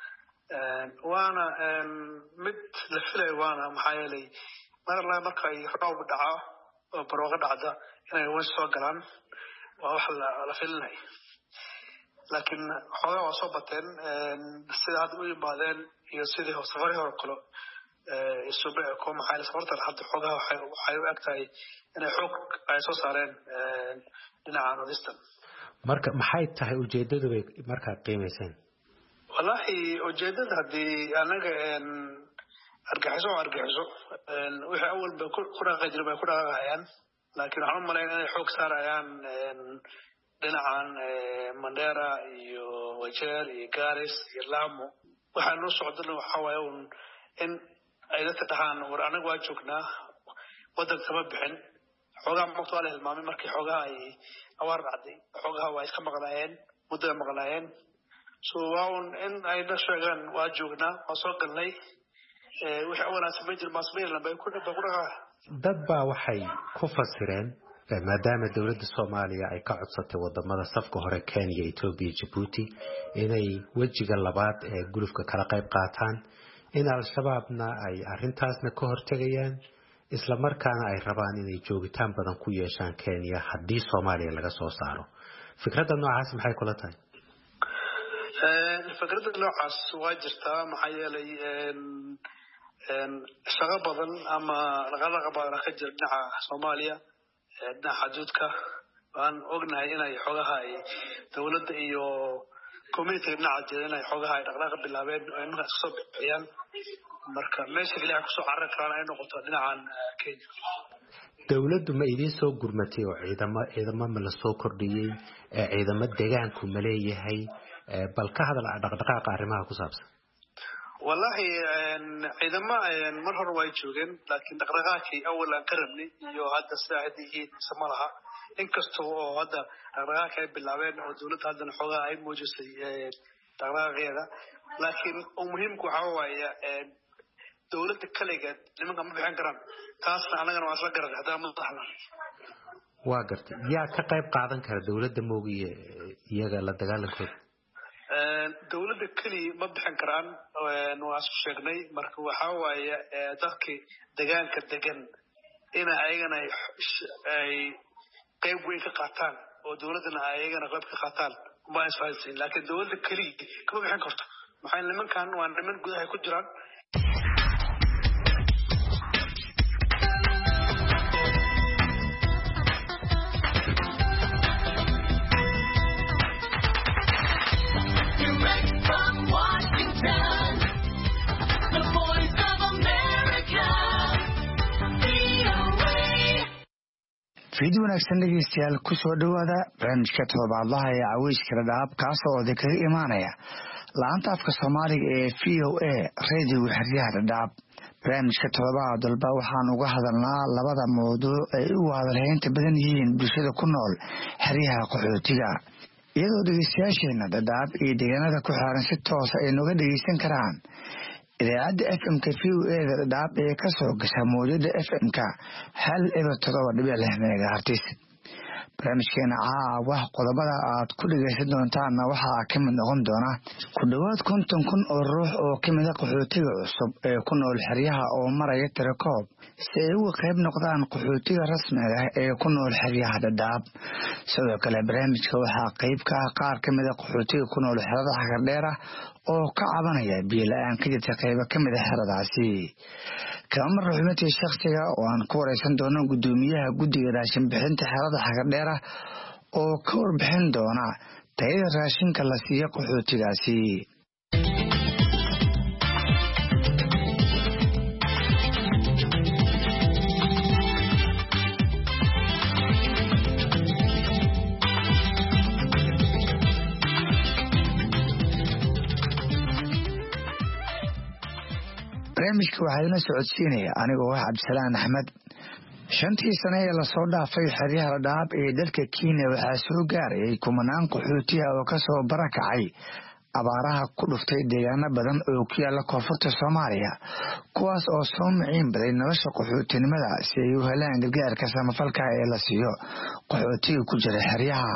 waana mid la filay waana maxaa yeelay mar la markay roob dhaco oo barooqa dhacda inay way soo galaan waa wax la filinay laakiin xogaa waa soo bateen sida hadda u yimaadeen iyo sidii safari hore kale isuba ko maxay safartan hadda xogaa waxay waxay u egtahay inay xoog ay soo saareen dhinaca Northeastern marka maxay tahay ujeedadu marka qiimeyseen wallahi ujeedada hadii anaga argaxiso argaxiso wixii awal ba ku dhaqay jiray ku dhaqayaan laakiin waxaan u maleeyaa inay xoog saarayaan dhinacan Mandera iyo Wajir iyo Garis iyo Lamu waxaan noo socdana waxa waaye in ay la taxaan war anaga waa joognaa wadan kama bixin xogaa maqto la hilmaamay markii xogaa ay awaar dhacday xogaa waa iska maqlaayeen muddo maqlaayeen so waa in ay la sheegaan waa joognaa waa soo galnay wixii awal asmay jir masmay la bay ku dhaqaa dad baa waxay ku fasireen maadaama dowladda Soomaaliya ay ka codsatay wadamada safka hore Kenya, Ethiopia, Djibouti inay wajiga labaad ee gulufka kala qayb qaataan in Al-Shabaabna ay arintaasna ka hortagayaan isla markaana ay rabaan inay joogitaan badan ku yeeshaan Kenya haddii Soomaaliya laga soo saaro fikradda noocaas maxay kula tahay fikradda noocaas waa jirtaa maxaa yeelay shaqo badan ama dhaqdhaqaaq badan ka jira dhinaca Soomaaliya dhinaca xuduudka waan ognahay inay xogaha ay dawladda iyo community dhinaca jira inay xogaha ay dhaqdhaqaaq bilaabeen oo ay markaas soo bixiyaan marka meesha kaliya ku soo carari karaan ay noqoto dhinacan Kenya dawladdu ma idin soo gurmatay oo ciidamo ciidamo ma la soo kordhiyay ciidamo deegaanku ma leeyahay bal ka hadal dhaqdhaqaaqa arrimaha ku saabsan wallahi ciidamo mar hore way joogeen laakiin dhaqdhaqaaqii awal aan ka rabnay iyo hadda saacadii samalaha inkastoo oo hadda dhaqdhaqaaqii ay bilaabeen oo dawladda hadda xogaa ay muujisay dhaqdhaqaaqeeda laakiin oo muhiimku waxa waaye dawladda kaligeed nimanka ma bixin karaan taasna anagana waa isla garanay hadda madaxda waa gartay yaa ka qayb qaadan kara dawladda moogiye iyaga la dagaalankooda dawladda kaliya ma bixin karaan waa isku sheegnay marka waxa waaye dadkii deegaanka degan in ayagana ay qayb weyn ka qaataan oo dowladana ayagana qayb ka qaataan ma isfahansin laakiin dowladda kaliya kama bixin karto maxay nimankan waa niman gudaha ku jiraan fiidyo wanaagsan dhegeystayaal ku soo dhawaada barnaamijka toddobaadlaha ee caweyska dhadhaab kaasoo oday kaga imaanaya laanta afka soomaaliga ee v o a radio xeryaha dhadhaab barnaamijka toddobaad walba waxaan uga hadalnaa labada mawduuc ay ugu hadalhaynta badan yihiin bulshada ku nool xeryaha qaxootiga iyadoo dhegeystayaasheena dhadhaab iyo deegaanada ku xaaran si toosa ay nooga dhegeysan karaan idaacadda f m-ka v o a da dhadhaab ee ka soo gasha mawjada f m-ka hal eber todoba dhibic lix megahartis barnaamijkeena caawa qodobada aad ku dhegeysan doontaanna waxaa ka mid noqon doona ku dhowaad konton kun oo ruux oo ka mida qaxootiga cusub ee ku nool xeryaha oo maraya tirakoob si ay uga qayb noqdaan qaxootiga rasmiga ah ee ku nool xeryaha dhadhaab sidoo kale barnaamijka waxaa qayb ka ah qaar ka mida qaxootiga ku nool xerada xagardheera oo ka cabanaya biyo la-aan ka jirta qaybo ka mid a xeradaasi kama mar ruxumatii shakhsiga oo aan ku wareysan doono guddoomiyaha guddiga raashin bixinta xerada xagardheera oo ka warbixin doona tayada raashinka la siiyo qaxootigaasi barnaamijka waxaa ina socodsiinaya anigoo ah cabdisalaan axmed shantii sane ee lasoo dhaafay xeryaha dhadhaab ee dalka kenya waxaa soo gaarayay kumanaan qaxootiha oo kasoo barakacay abaaraha ku dhuftay deegaano badan oo ku yaala koonfurta soomaaliya kuwaas oo soo miciin baday nolosha qaxootinimada si ay u helaan gargaarka samafalka ee la siiyo qaxootiga ku jira xeryaha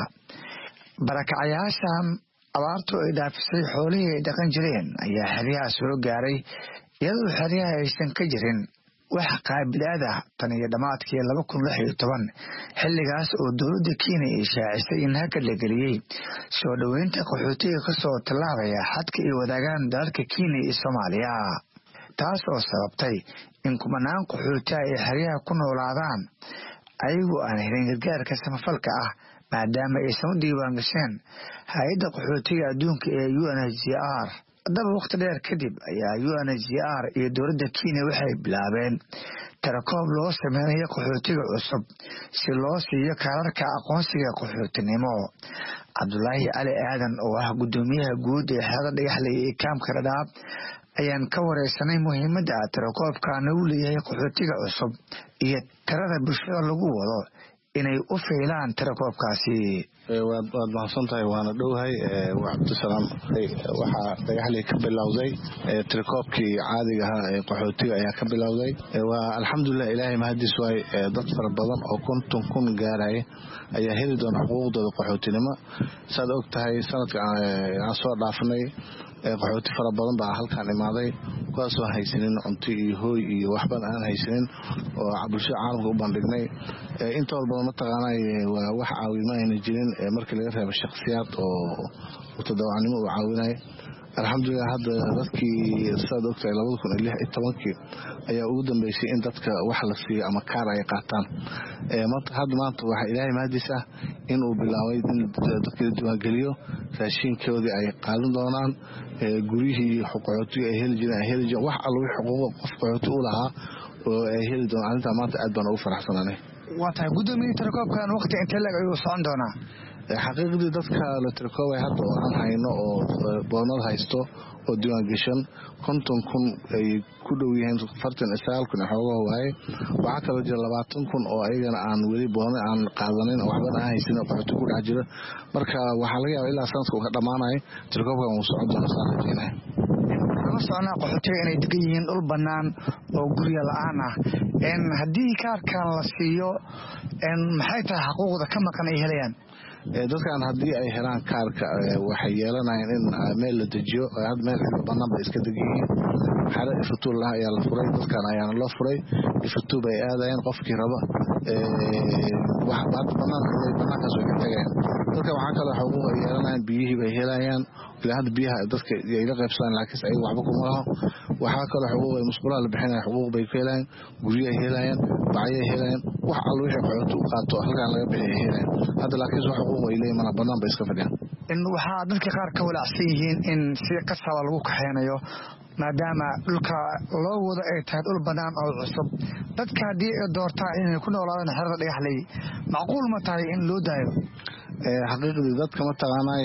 barakacayaasha abaartu ay dhaafisay xoolihii ay dhaqan jireen ayaa xeryaha soo gaaray iyadoo xeryaha aysan ka jirin wax qaabilaad ah tan iyo dhammaadkii laba kun lix iyo toban xilligaas oo dowladda kenya ay shaacisay in hakad la geliyey soo dhoweynta qaxootiga kasoo tallaabaya xadka ay wadaagaan dalalka kenya iyo soomaaliya taas oo sababtay in kumanaan qaxooti ay xeryaha ku noolaadaan ayagoo aan helin gargaarka samafalka ah maadaama aysan u diiwaan gasheen hay-adda qaxootiga adduunka ee u n h c r haddaba wakhti dheer kadib ayaa u n h c r iyo dowladda kenya waxay bilaabeen tirakoob loo sameynayo qaxootiga cusub si loo siiyo kaararka aqoonsiga qaxootinimo cabdulaahi cali aadan oo ah guddoomiyaha guud ee xerada dhagaxley ee kaamka dhadhaab ayaan ka wareysanay muhiimadda tirakoobkaana uu leeyahay qaxootiga cusub iyo tirada bulshada lagu wado inay u fiilaan tirakoobkaasi waad mahadsan tahay waana dhowhay cabdisalaam waxaa dhagaxley ka bilowday tirakoobkii caadiga ahaa ee qaxootiga ayaa ka bilowday waa alxamdulilah ilaahay mahadiis waay dad fara badan oo konton kun gaaraya ayaa heli doona xuquuqdooda qaxootinimo saad og tahay sanadka aan soo dhaafnay qaxooti fara badan baa halkaan imaaday kuwaasoo haysanin cunto iyo hooy iyo waxban aan haysanin oo bulshada caalamka u bandhignay intooda badan mataqaanay waa wax caawimo ayna jirin markii laga reebo shakhsiyaad oo mutadawacnimo uu caawinay alxamdulilah hadda dadkii saad ogtahay labada kun iyo lix iyo tobankii ayaa ugu dambeysay in dadka wax la siiyo ama kaar ay qaataan hadda maanta waxaa ilaahay mahadiis ah in uu bilaabay in dadka la diiwaangeliyo raashinkoodii ay qaadan doonaan guryihii qaxootiga ay heli jireen ay heli jireen wax alla wixii xuquuqa qof qaxooti u lahaa oo ay heli doonaan arrintaa maanta aad baan ugu faraxsanaanay waa tahay guddoomiye tirakoobkan waqti intee lag ayuu socon doonaa xaqiiqdii dadka la tirakoobay hadda oo aan hayno oo boonad haysto oo diiwaan gashan konton kun ay ku dhow yihiin afartan iyo sagaal kun xoogaha waaye waxaa kaloo jira labaatan kun oo ayagana aan weli boona aan qaadanin waxban aan haysanin oo qaxooti ku dhex jira marka waxaa laga yaabaa ilaa sanadka uu ka dhammaanayo tirakoobkan wuu socon doona saan rajeynaya kama soconaa qaxootiga inay degan yihiin dhul bannaan oo gurya la-aan ah haddii kaarkan la siiyo maxay tahay xaquuqda ka maqan ay helayaan dadkan haddii ay helaan kaarka waxay yeelanayaan in meel la dejiyo had meel xilli bannaan bay iska degiyihiin xare ifutuu laha ayaa la furay dadkan ayaana loo furay ifutuu bay aadayeen qofkii raba wax hadda bannaan bannaankaas way ka tagayaan dadkan waxaa kaloo xuquuq ay yeelanayaan biyihii bay helayaan ilaa hadda biyaha dadka ay la qaybsadaan laakiinse ayaga waxba kuma laho waxaa kaloo xuquuq ay musqulaha la bixinaya xuquuq bay ku helayaan guryahay helayaan bacyay helayaan wax alla wixii qaxooti u qaato halkaan laga bixi ay helayaan hadda laakiinse wax xuquuq ay leeyihin mana bannaan bay iska fadhiyaan waxaa dadka qaar ka walaacsan yihiin in si qasaba lagu kaxeynayo maadaama dhulka loo wado ay tahay dhul bannaan oo cusub dadka haddii ay doortaan inay ku noolaadaan xerada dhagaxley macquul ma tahay in loo daayo xaqiiqdii dadka ma taqaanay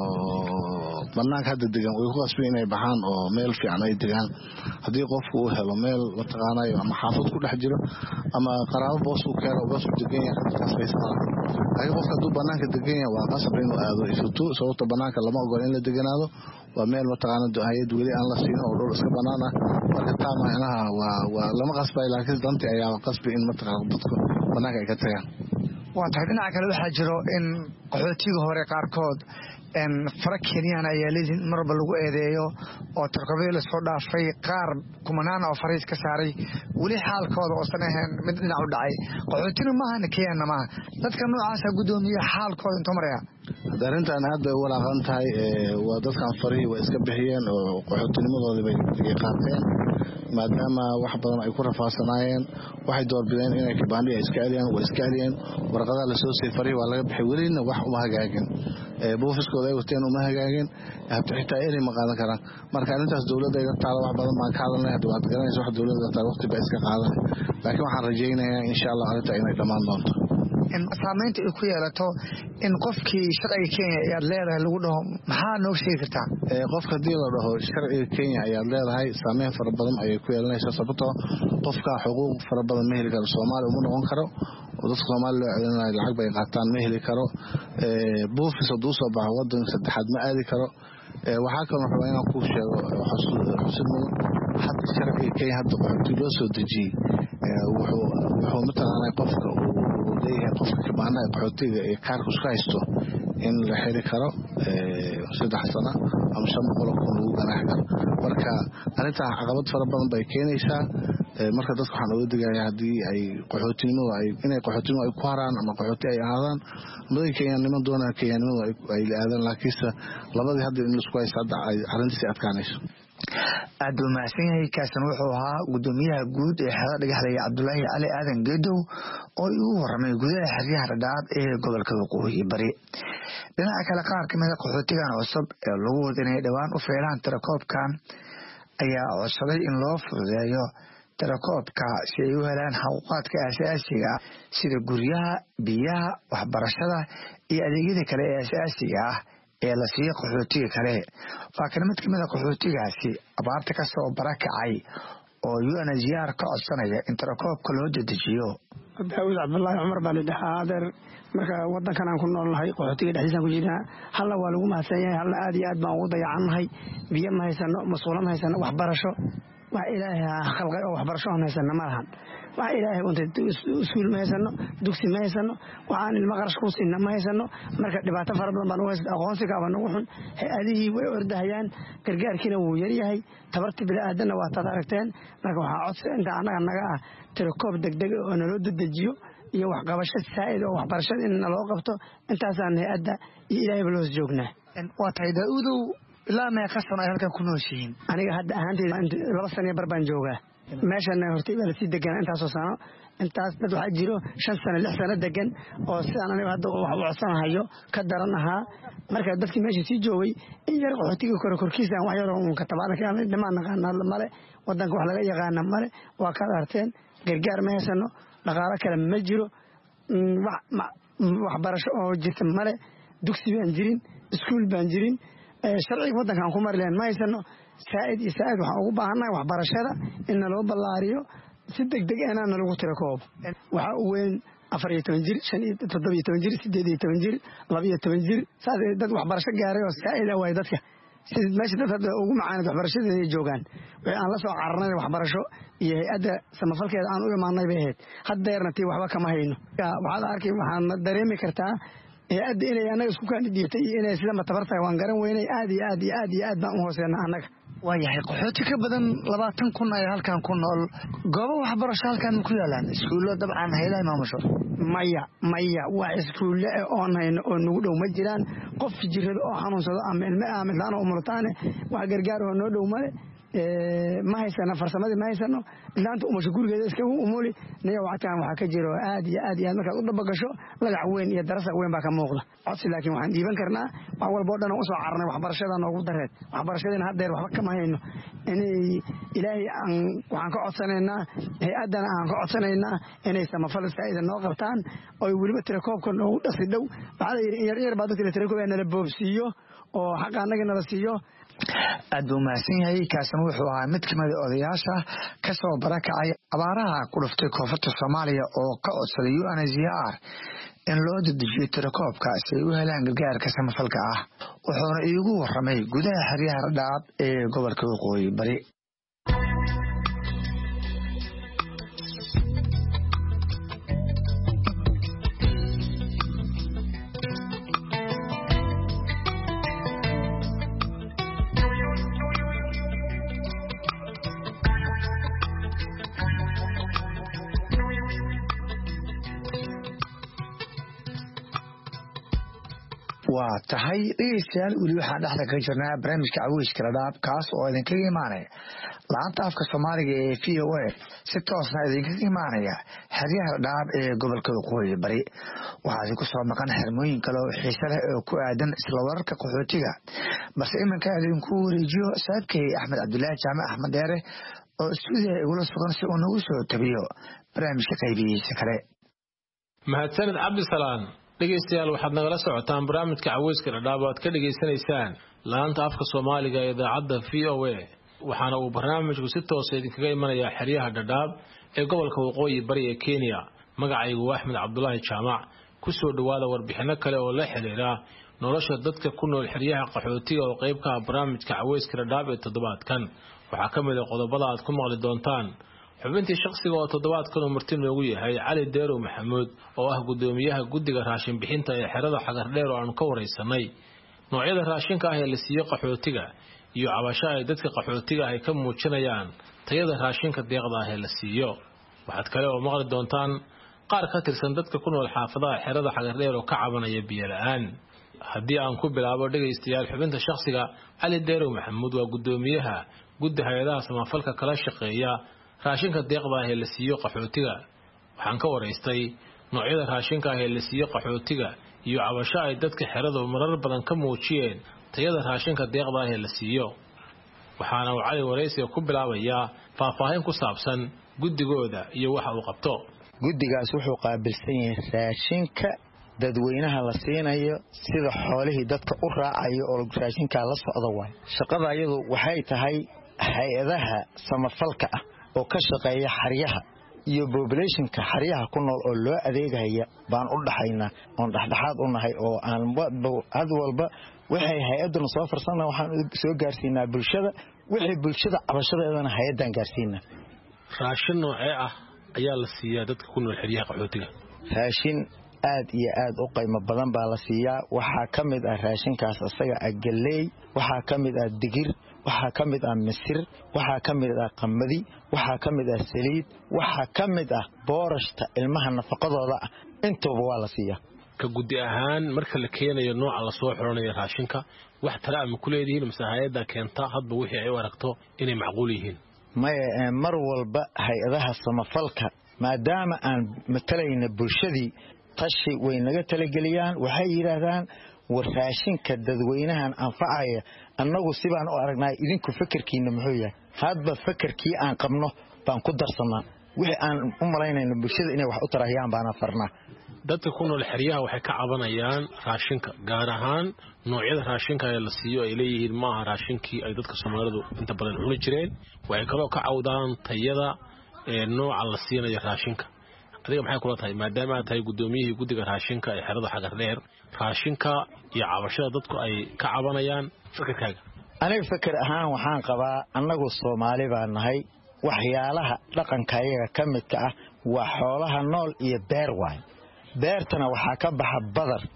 oo bannaanka hadda degan way ku qasbeen inay baxaan oo meel fiican ay degaan haddii qofku uu helo meel ma taqaanay ama xaafad ku dhex jiro ama qaraabo boos u keeno boos u degan yahay qasbaysan laakiin qofka hadduu bannaanka degan yahay waa qasab inuu aado ifutu sababta bannaanka lama ogola in la deganaado waa meel ma taqaana hay'ad weli aan la siin oo dhul iska bannaan ah marka taa macnaha waa waa lama qasbay laakiin dantii ayaa qasbi in ma taqaana dadku bannaanka ay ka tagaan waa tahay dhinaca kale waxaa jiro in qaxootiga hore qaarkood fara kenyan ayaa leediin marba lagu eedeeyo oo tarkobyo lasoo dhaafay qaar kumanaan oo fariis ka saaray weli xaalkooda oosan ahayn mid dhinac u dhacay qaxootina maahana kenyanna maaha dadka noocaasa guddoomiye xaalkooda intuu maraya hadda arrintan aad bay u walaaqan tahay waa dadkan farihii way iska bixiyeen oo qaxootinimadoodii bay qaateen maadaama wax badan ay ku rafaasanaayeen waxay doorbideen inay kabaandhi ay iska celiyaan way iska celiyeen warqadaha lasoo siiyey farihii waa laga bixay welina wax uma hagaagin buufiskooda ay wateen uma hagaagin xitaa eri ma qaadan karaan marka arrintaas dowladda iga taala wax badan baan ka hadalnay hadda waad garanaysa wax dowladda taala waqti baa iska qaadan laakiin waxaan rajaynayaa insha allah arrinta inay dhammaan doonto saamaynta ay ku yeelato in qofkii sharciga kenya ayaad leedahay lagu dhaho maxaa noog sheegi kartaa qofka haddii la dhaho sharciga kenya ayaad leedahay saameyn fara badan ayay ku yeelanaysaa sababtoo qofka xuquuq fara badan ma heli karo soomaali uma noqon karo oo dadka soomaali loo celinayo lacag bay qaataan ma heli karo buufis hadduu soo baxo waddan saddexaad ma aadi karo waxaa kaloo rabaa inaan kuu sheego xusid mudan hadda sharciga kenya hadda qaxooti loo soo dejiyey wuxuu mataqaanay qofka leeyahay qofka kabaanaha qaxootiga ee kaarku iska haysto in la xiri karo saddex sano ama shan boqol oo kun lagu ganaaxi karo marka arrintaa caqabad fara badan bay keenaysaa marka dadka waxaan oga digayaa haddii ay qaxootinimadu ay inay qaxootinimadu ay ku haraan ama qaxooti ay ahaadaan maday kenyanimo doonaan kenyanimadu ay aadaan laakiinse labadii hadda in laisku haysta hadda ay arrintiisi adkaanayso aad buu mahadsan yahay kaasan wuxuu ahaa guddoomiyaha guud ee xerada dhagaxley cabdulaahi cali aadan geedow oo igu warramay gudaha xeryaha dhadhaab ee gobolka waqooyi bari dhinaca kale qaar ka mida qaxootigan cusub ee lagu wada inay dhowaan u feelaan tirakoobkan ayaa codsaday in loo fududeeyo tirakoobka si ay u helaan xaquuqaadka aasaasiga ah sida guryaha biyaha waxbarashada iyo adeegyada kale ee aasaasiga ah ee la siiyo qaxootiga kale waa kana mid kamid a qaxootigaasi abaarta ka soo barakacay oo u n h r ka codsanaya in tirakoobka loo dedejiyo daawud cabdulaahi cumar baa lidhahaa adeer marka wadankan aan ku noolnahay qaxootiga dhexdiisaan ku jirnaa halla waa lagu mahadsan yahay halla aad iyo aad baan ugu dayacannahay biyo ma haysano masuulo ma haysano waxbarasho wax ilaahay khalqay oo waxbarasho aan haysano ma lahan wax ilaahay unta iskuul ma haysano dugsi ma haysano waxaan ilmo qarash ku siina ma haysano marka dhibaato fara badan baan u haysta aqoonsigaaba nagu xun hay-adihii way ordahayaan gargaarkiina wuu yaryahay tabartii bini'aadanna waa taad aragteen marka waxaa codsi inta annaga naga ah tirakoob degdeg oo naloo dedejiyo iyo waxqabasho saa'id oo waxbarashada in naloo qabto intaasaan hay-adda iyo ilaahayba loos joognaa waa tahay daaudow ilaa meeqa sano ay halkan ku nooshihiin aniga hadda ahaanteyda laba sano bar baan joogaa meeshana hortay baa lasii deganaa intaasoo sano intaas dad waxaa jiro shan sano lix sano degan oo sidaan aniga hadda wax u codsanahayo ka daran ahaa marka dadkii meesha sii joogay in yar qaxootiga kore korkiisaan wax yaroo uun ka tabaana dhamaan naqaana male wadanka wax laga yaqaana male waa kaad arteen gargaar ma haysano dhaqaalo kale ma jiro waxbarasho oo jirta male dugsi baan jirin iskuul baan jirin sharciga wadankaan ku mari lahayn ma haysano saa'id iyo saa'id waxaan ugu baahannahay waxbarashada in naloo ballaariyo si degdeg ahna nalagu tirakoobo waxaa u weyn afar iyo toban jir shan iyo toddoba iyo toban jir sideed iyo toban jir laba iyo toban jir saas dad waxbarasho gaaray oo saa'id ah waay dadka si meesha dad hadda ugu macaanid waxbarashada ay joogaan way aan la soo cararnay waxbarasho iyo hay-adda samafalkeeda aan u imaanay bay ahayd haddeerna tii waxba kama hayno waxaad arkay waxaad dareemi kartaa hay-adda inay annaga isku kaani dhiibtay iyo inay sida matabartahay waan garan weynay aad iyo aad iyo aad iyo aad baan u hooseynaa annaga waayahay qaxooti ka badan labaatan kun ay halkan ku nool goobo waxbarasho halkan ku yaalaan iskuullo dabcan hay'adaha maamusho maya maya waa iskuulle oon hayno oo nagu dhow ma jiraan qof jirada oo xanuunsado ama ilme aamidlaan oo umultaane wax gargaar oo noo dhow male ma haysano farsamadii ma haysano ilaanta umusho gurigeeda iska umuli niyo wactaan waxaa ka jiro aad iyo aad iyo aad markaad u dhabagasho lagac weyn iyo darasaq weyn baa ka muuqda codsi laakiin waxaan dhiiban karnaa wax walba oo dhan u soo carnay waxbarashada noogu dareed waxbarashadina haddeer waxba kama hayno inay ilaahay aan waxaan ka codsanaynaa hay-addana aan ka codsanaynaa inay samafaliska ayda noo qabtaan oo weliba tirakoobka noogu dhasi dhow waxaa la yidhi in yar yar baa dadka tirakoob nala boobsiiyo oo xaqa annaga nala siiyo aad buu mahadsan yahay kaasina wuxuu ahaa mid kamid a odayaasha ka soo barakacay abaaraha ku dhuftay koonfurta soomaaliya oo ka codsaday u n h c r in loo dedejiyo tirakoobka si ay u helaan gargaarka samafalka ah wuxuuna iigu warramay gudaha xeryaha Dhadhaab ee gobolka Waqooyi Bari. waa tahay dhegeystayaal weli waxaan dhexda ka jirnaa barnaamijka Caweyska Dhadhaab kaas oo idinkaga imaanaya laanta afka Soomaaliga ee V O A si toosna idinkaga imaanaya xeryaha Dhadhaab ee gobolka Waqooyi Bari waxaa ku soo maqan xirmooyin kale oo xiiso leh oo ku aadan isla wararka qaxootiga balse iminka idinku wareejiyo saaxiibkay Axmed Cabdullaahi Jaamac Axmed Deere oo stuudiga igula sugan si uu nagu soo tabiyo barnaamijka qaybihiisa kale. mahadsanid Cabdisalaam. dhegeystayaal waxaad nagala socotaan barnaamijka Caweyska Dhadhaab oo aad ka dhageysanaysaan laanta afka Soomaaliga ee idaacadda V O A waxaana uu barnaamijku si toos ah idinkaga imanayaa xeryaha Dhadhaab ee gobolka Waqooyi Bari ee Kenya. magacaygu waa Axmed Cabdullaahi Jaamac. ku soo dhawaada warbixino kale oo la xiriira nolosha dadka ku nool xeryaha qaxootiga oo qayb ka ah barnaamijka Caweyska Dhadhaab ee toddobaadkan. waxaa ka mid ah qodobada aad ku maqli doontaan xubintii shakhsiga oo toddobaadkan uu marti noogu yahay Cali Deero Maxamuud oo ah gudoomiyaha guddiga raashin bixinta ee xerada Xagardheer oo aan ka wareysanay noocyada raashinka ah ee la siiyo qaxootiga iyo cabasho ay dadka qaxootiga ay ka muujinayaan tayada raashinka deeqda ah ee la siiyo. waxaad kale oo maqli doontaan qaar ka tirsan dadka ku nool xaafadaha xerada Xagardheer oo ka cabanaya biyo la'aan. haddii aan ku bilaabo dhegeystayaal xubinta shakhsiga Cali Deero Maxamuud waa gudoomiyaha guddiga hay'adaha samafalka kala shaqeeya raashinka deeqda ah ee la siiyo qaxootiga. waxaan ka wareystay noocyada raashinka ah ee la siiyo qaxootiga iyo cabasho ay dadka xerada marar badan ka muujiyeen tayada raashinka deeqda ah ee la siiyo. waxaana uu Cali wareysiga ku bilaabayaa faahfaahin ku saabsan guddigooda iyo waxa uu qabto. guddigaas wuxuu qaabilsan yahay raashinka dadweynaha la siinayo sida xoolihii dadka u raacayo oo raashinka la socdo waay. shaqada iyadu waxay tahay hay'adaha samafalka ah oo ka shaqeeya xaryaha iyo populationka xaryaha ku nool oo loo adeegaya baan u dhaxaynaa oon dhexdhexaad u nahay oo aan had walba waxay hay'aduna soo farsanaa waxaan soo gaarsiinaa bulshada wixii bulshada cabashadeedana hay'adan gaarsiinaa. raashin noocee ah ayaa la siiyaa dadka ku nool xeryaha qaxootiga? raashin aad iyo aad u qiimo badan baa la siiyaa. waxaa ka mid ah raashinkaas asaga ah galley, waxaa ka mid ah digir, waxaa ka mid ah misir, waxaa ka mid ah qamadi, waxaa ka mid ah saliid, waxaa ka mid ah boorashta ilmaha nafaqadooda ah. intooba waa la siiyaa. ka guddi ahaan marka la keenayo nooca la soo xiranayo raashinka wax tala ama ku leedihiin mise hay'adda keenta hadba wixii ay u aragto inay macquul yihiin? maya mar walba hay'adaha samafalka maadaama aan matalayna bulshadii tashi way naga talageliyaan. waxay yiraahdaan war raashinka dadweynahan anfacaya annagu sibaan u aragnaa idinku fikirkiina muxuu yahay. hadba fikirkii aan qabno baan ku darsanaa wixii aan u malaynayno bulshada inay wax u tarayaan baan farnaa. dadka ku nool xeryaha waxay ka cabanayaan raashinka gaar ahaan noocyada raashinka ee la siiyo ay leeyihiin maaha raashinkii ay dadka Soomaalidu inta badan cuni jireen. waxay kaloo ka cawdaan tayada ee nooca la siinayo raashinka. adiga maxay kula tahay maadaama aad tahay gudoomiyihii guddiga raashinka ee xerada Xagardheer raashinka iyo cabashada dadku ay ka cabanayaan fikirkaaga? aniga fikir ahaan waxaan qabaa annagu Soomaali baan nahay waxyaalaha dhaqankayaga ka midka ah waa xoolaha nool iyo beer waay. beertana waxaa ka baxa badar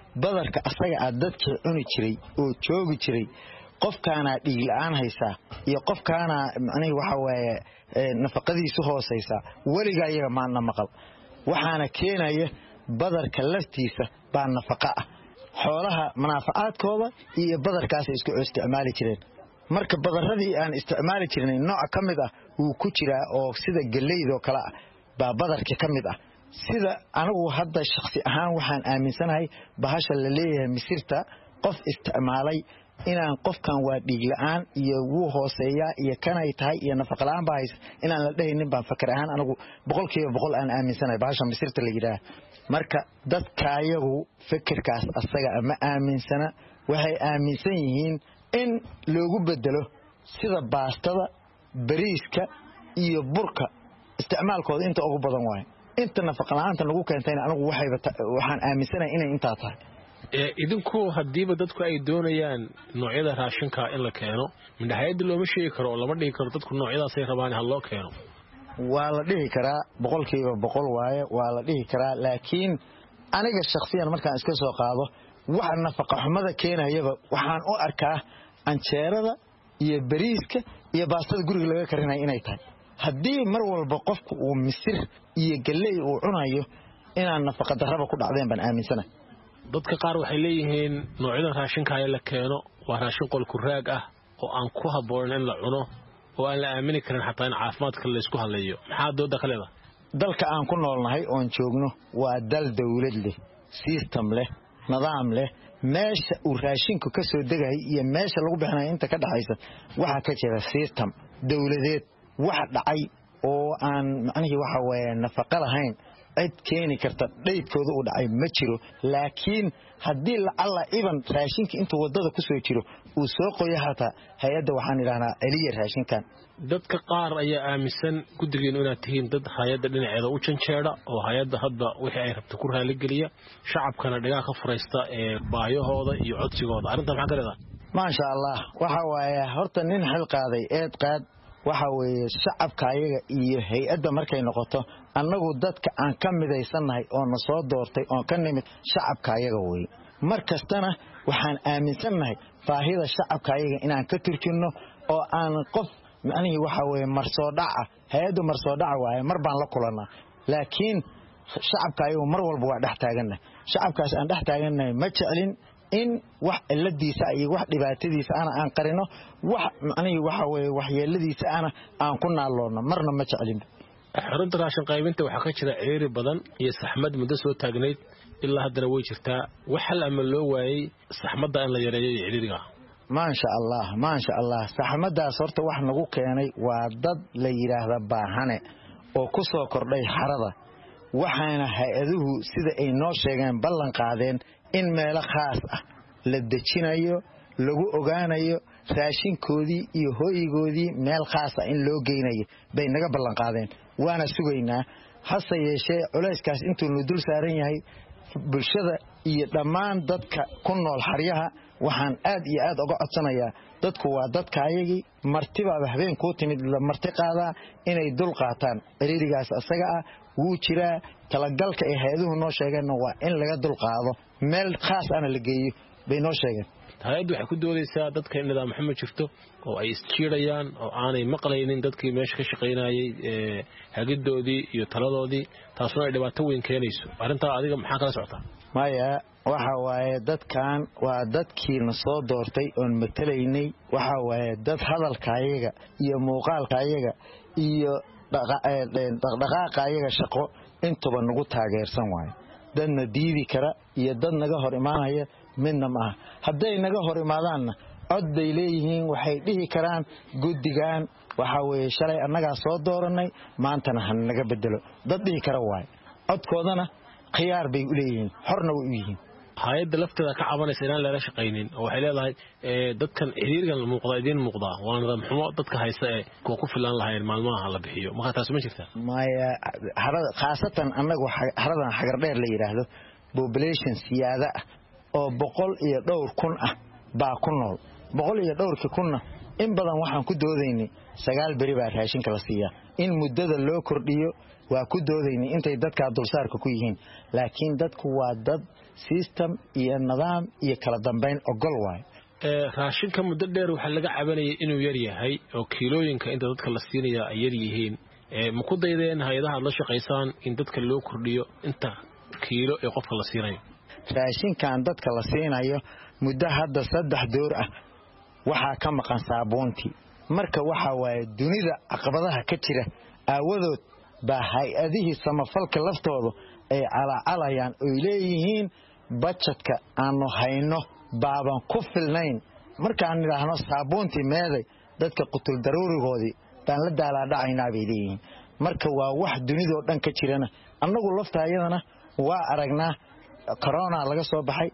badarka asaga aad dadkii cuni jiray oo joogi jiray qofkaana dhiig la'aan haysaa iyo qofkaana macnaheedu waxa waaye nafaqadiisu hooseysa weliga iyaga maana maqal waxaana keenaya badarka laftiisa baa nafaqa ah xoolaha manaafacaadkooda iyo badarkaas isku isticmaali jireen marka badaradii aan isticmaali jirnay nooc ka mid ah uu ku jiraa oo sida galeeydo kala baa badarka ka mid ah sida anigu hadda shakhsi ahaan waxaan aaminsanahay bahasha la leeyahay misirta qof isticmaalay inaan qofkan waa dhiig la'aan iyo wuu hooseeya iyo kanay tahay iyo nafaqa la'aan baa hays inaan la dhahaynin baan fakar ahaan anigu boqolkiiba boqol aan aaminsanahay bahasha misirta la yiraahdo marka dadka ayagu fikirkaas asaga ama aaminsana waxay aaminsan yihiin in loogu bedelo sida baastada bariiska iyo burka isticmaalkooda inta ugu badan waay inta nafaqa la'aanta lagu keentayna anigu waxay waxaan aaminsanahay inay inta tahay ee idinku hadiiba dadku ay doonayaan noocyada raashinka in la keeno midhaayad looma sheegi karo lama dhigi karo dadku noocyadaas ay rabaan hal loo keeno waa la dhihi karaa boqolkiiba boqol waaye waa la dhihi karaa laakiin aniga shakhsiyan markaan iska soo qaado waxa nafaqa xumada keenayaba waxaan u arkaa anjeerada iyo bariiska iyo baastada guriga laga karinayo inay tahay haddii mar walba qofku uu misir iyo galley uu cunayo inaan nafaqa darraba ku dhacdeen baan aaminsanahay dadka qaar waxay leeyihiin noocyada raashinka ay la keeno waa raashin qolku raag ah oo aan ku habboon in la cuno oo aan la aamini karin xataa in caafimaadka la isku haleeyo maxaa dooda ka leedahay dalka aan ku noolnahay oon joogno waa dal dawlad leh system leh nidaam leh meesha uu raashinku ka soo degay iyo meesha lagu bixinayo inta ka dhaxaysa waxa ka jira system dawladeed wax dhacay oo aan macnaheedu waxa weeye nafaqa lahayn cid keeni karta dheydkooda u dhacay ma jiro laakiin haddii la alla iban raashinka intuu wadada ku soo jiro uu soo qoyo hataa hay'adda waxaan idhaahnaa celiya raashinkan dadka qaar ayaa aaminsan guddigeenu inaad tihiin dad hay'adda dhinaceeda u janjeera oo hay'adda hadba wixii ay rabto ku raaligeliya shacabkana dhigaa ka furaysta ee baahiyahooda iyo codsigooda arrintan maxaa ka leedahay maasha allah waxa waaye horta nin xil qaaday eed qaad waxa weeye shacabka ayaga iyo hay'adda markay noqoto annagu dadka aan ka midaysannahay oo na soo doortay oo ka nimid shacabka ayaga weeye mar kastana waxaan aaminsannahay baahida shacabka ayaga inaan ka turjinno oo aan qof macnihii waxa weeye marsoo dhaca hay'addu marsoo dhaca waaye mar baan la kulannaa laakiin shacabka ayagu mar walba waa dhex taagannahay shacabkaas aan dhex taagannahay ma jeclin in wax ciladiisa iyo wax dhibaatadiisa ana aan qarino wax macnaheedu waxa weeye waxyeeladiisa ana aan ku naaloona marna ma jeclin xarunta raashin qaybinta waxa ka jira ceeri badan iyo saxmad muddo soo taagnayd ilaa haddana way jirtaa wax hal ama loo waayay saxmadda in la yareeyo ceeriga maasha allah maasha allah saxmadaas horta wax nagu keenay waa dad la yiraahdo baahane oo ku soo kordhay xarada waxaana hay'aduhu sida ay noo sheegeen ballan qaadeen in meelo khaas ah la dejinayo lagu ogaanayo raashinkoodii iyo hooyigoodii meel khaas ah in loo geynayo bay naga ballan qaadeen waana sugaynaa hase yeeshee culayskaas intuu nu dul saaran yahay bulshada iyo dhammaan dadka ku nool xaryaha waxaan aad iyo aad uga codsanayaa dadku waa dadka ayagii martibaaba habeen kuu timid la marti qaadaa inay dul qaataan ciriirigaas asaga ah wuu jiraa talagalka ay hay'aduhu noo sheegeenna waa in laga dul qaado meel khaas ana la geeyo bay noo sheegeen hay'addu waxay ku doodaysaa dadka in nidaam xumo jirto oo ay isjiirayaan oo aanay maqlaynin dadkii meesha ka shaqaynayay ee hagidoodii iyo taladoodii taasuna ay dhibaato weyn keenayso arrintaa adiga maxaa kala socotaa maya waxa waaye dadkan waa dadkiina soo doortay oon matalaynay waxa waaye dad hadalka ayaga iyo muuqaalka ayaga iyo dhaqdhaqaaqa ayaga shaqo intuba nagu taageersan waaye dadna diidi kara iyo dad naga hor imaanaya midna maaha hadday naga hor imaadaanna cod bay leeyihiin waxay dhihi karaan guddigan waxa weeye shalay annagaa soo dooranay maantana ha naga bedelo dad dhihi kara waaye codkoodana khiyaar bay u leeyihiin xorna way u yihiin hay'adda lafteeda ka cabanaysa inaan lala shaqaynin oo waxay leedahay dadkan xiriirgan muuqda idin muuqda waa nidaam xumo dadka haysta ee kuwa ku filan lahayn maalmaha la bixiyo marka taas ma jirtaa maya harada khaasatan annagu haradan xagar dheer la yiraahdo population siyaada ah oo boqol iyo dhowr kun ah baa ku nool boqol iyo dhowrkii kunna in badan waxaan ku doodaynay sagaal beri baa raashinka la siiyaa in muddada loo kordhiyo waa ku doodaynay intay dadka dulsaarka ku yihiin laakiin dadku waa dad system iyo nidaam iyo kala dambeyn ogol waay ee raashinka muddo dheer waxa laga cabanayay inuu yar yahay oo kiilooyinka inta dadka la siinaya ay yar yihiin ee ma ku daydeen hay'adaha la shaqeysaan in dadka loo kordhiyo inta kiilo ee qofka la siinayo raashinkan dadka la siinayo muddo hadda saddex door ah waxa ka maqan saabuuntii marka waxa waaye dunida caqabadaha ka jira aawadood baa hay'adihii samafalka laftooda ay calaacalayaan oo leeyihiin budgetka aanu hayno baaban ku filnayn markaan nidhaahno saabuuntii meeday dadka qutul daruurigoodii baan la daalaadhacaynaa bay leeyihiin marka waa wax dunidoo dhan ka jirana annagu laftaayadana waa aragnaa corona laga soo baxay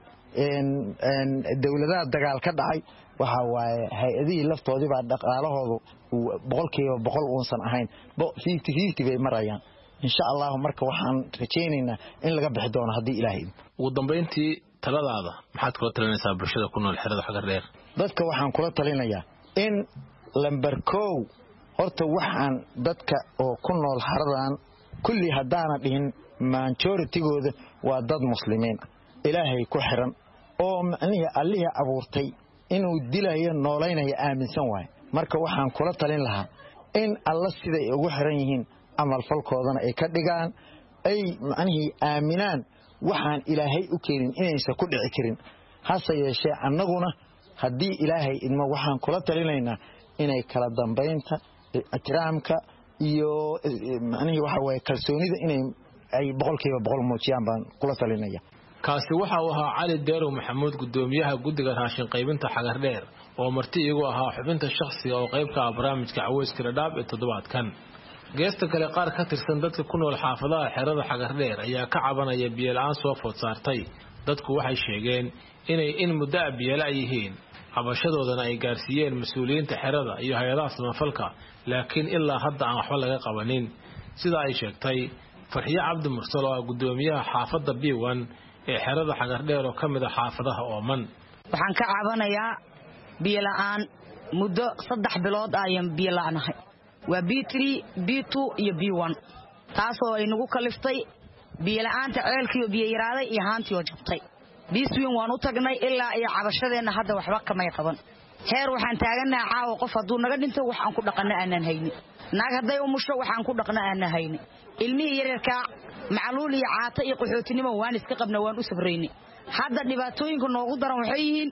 dowladaha dagaal ka dhacay waxa waaye hay'adihii laftoodii baa dhaqaalahoodu boqolkiiba boqol uusan ahayn fifty fifty bay marayaan insha Allah marka waxaan rajaynaynaa in laga bixi doono haddii Ilaahay ugu dambeyntii taladaada maxaad kula talinaysaa bulshada ku nool xerada xagar dheer dadka waxaan kula talinayaa in lambar kow horta waxaan dadka oo ku nool xaradan kulli hadaana dhihin majority-gooda waa dad muslimiin Ilaahay ku xiran oo macnihi Allaah abuurtay inuu dilayo nooleynaya aaminsan waay marka waxaan kula talin lahaa in alla sida ay ugu xiran yihiin amal falkoodana ay ka dhigaan ay macnihi aaminaan waxaan Ilaahay u keenin inaysan ku dhici karin hase yeeshee annaguna haddii Ilaahay idmo waxaan kula talinaynaa inay kala dambeynta ixtiraamka iyo macnihi waxa way kalsoonida inay ay boqolkiiba boqol muujiyaan baan kula talinaya kaasi waxa uu ahaa Cali Deero Maxamuud gudoomiyaha guddiga raashin qaybinta xagar dheer oo marti iyagu ahaa xubinta shakhsiga oo qaybka barnaamijka Caweyska Dhadhaab ee toddobaadkan geesta kale qaar ka tirsan dadka ku nool xaafadaha xerada xagar dheer ayaa ka cabanaya biyo la'aan soo food saartay dadku waxay sheegeen inay in muddo biyo la yihiin cabashadoodana ay gaarsiiyeen mas'uuliyiinta xerada iyo hay'adaha samafalka laakiin ilaa hadda aan waxba laga qabanin sida ay sheegtay Farxiyo Cabdi Mursal oo gudoomiyaha xaafadda B one ee xerada xagar dheer oo kamid ah xaafadaha Ooman waxaan ka cabanayaa biyo la'aan muddo saddex bilood ayaan biyo la'aanahay waa B three B two iyo B one taasoo ay nagu kaliftay biyo la'aanta ceelkiyo biyo yaraaday iyo haantii oo jabtay biiswiin waan u tagnay ilaa iyo cabashadeena hadda waxba kama qaban heer waxaan taaganahay caawa qof haduu naga dhinto waxaan ku dhaqanaa aanan hayni naag haday u musho waxaan ku dhaqnaa aanan hayni ilmihii yareerka macluul iyo caata iyo qaxootinimo waan iska qabna waan u sabrayni hadda dhibaatooyinka noogu daran waxay yihiin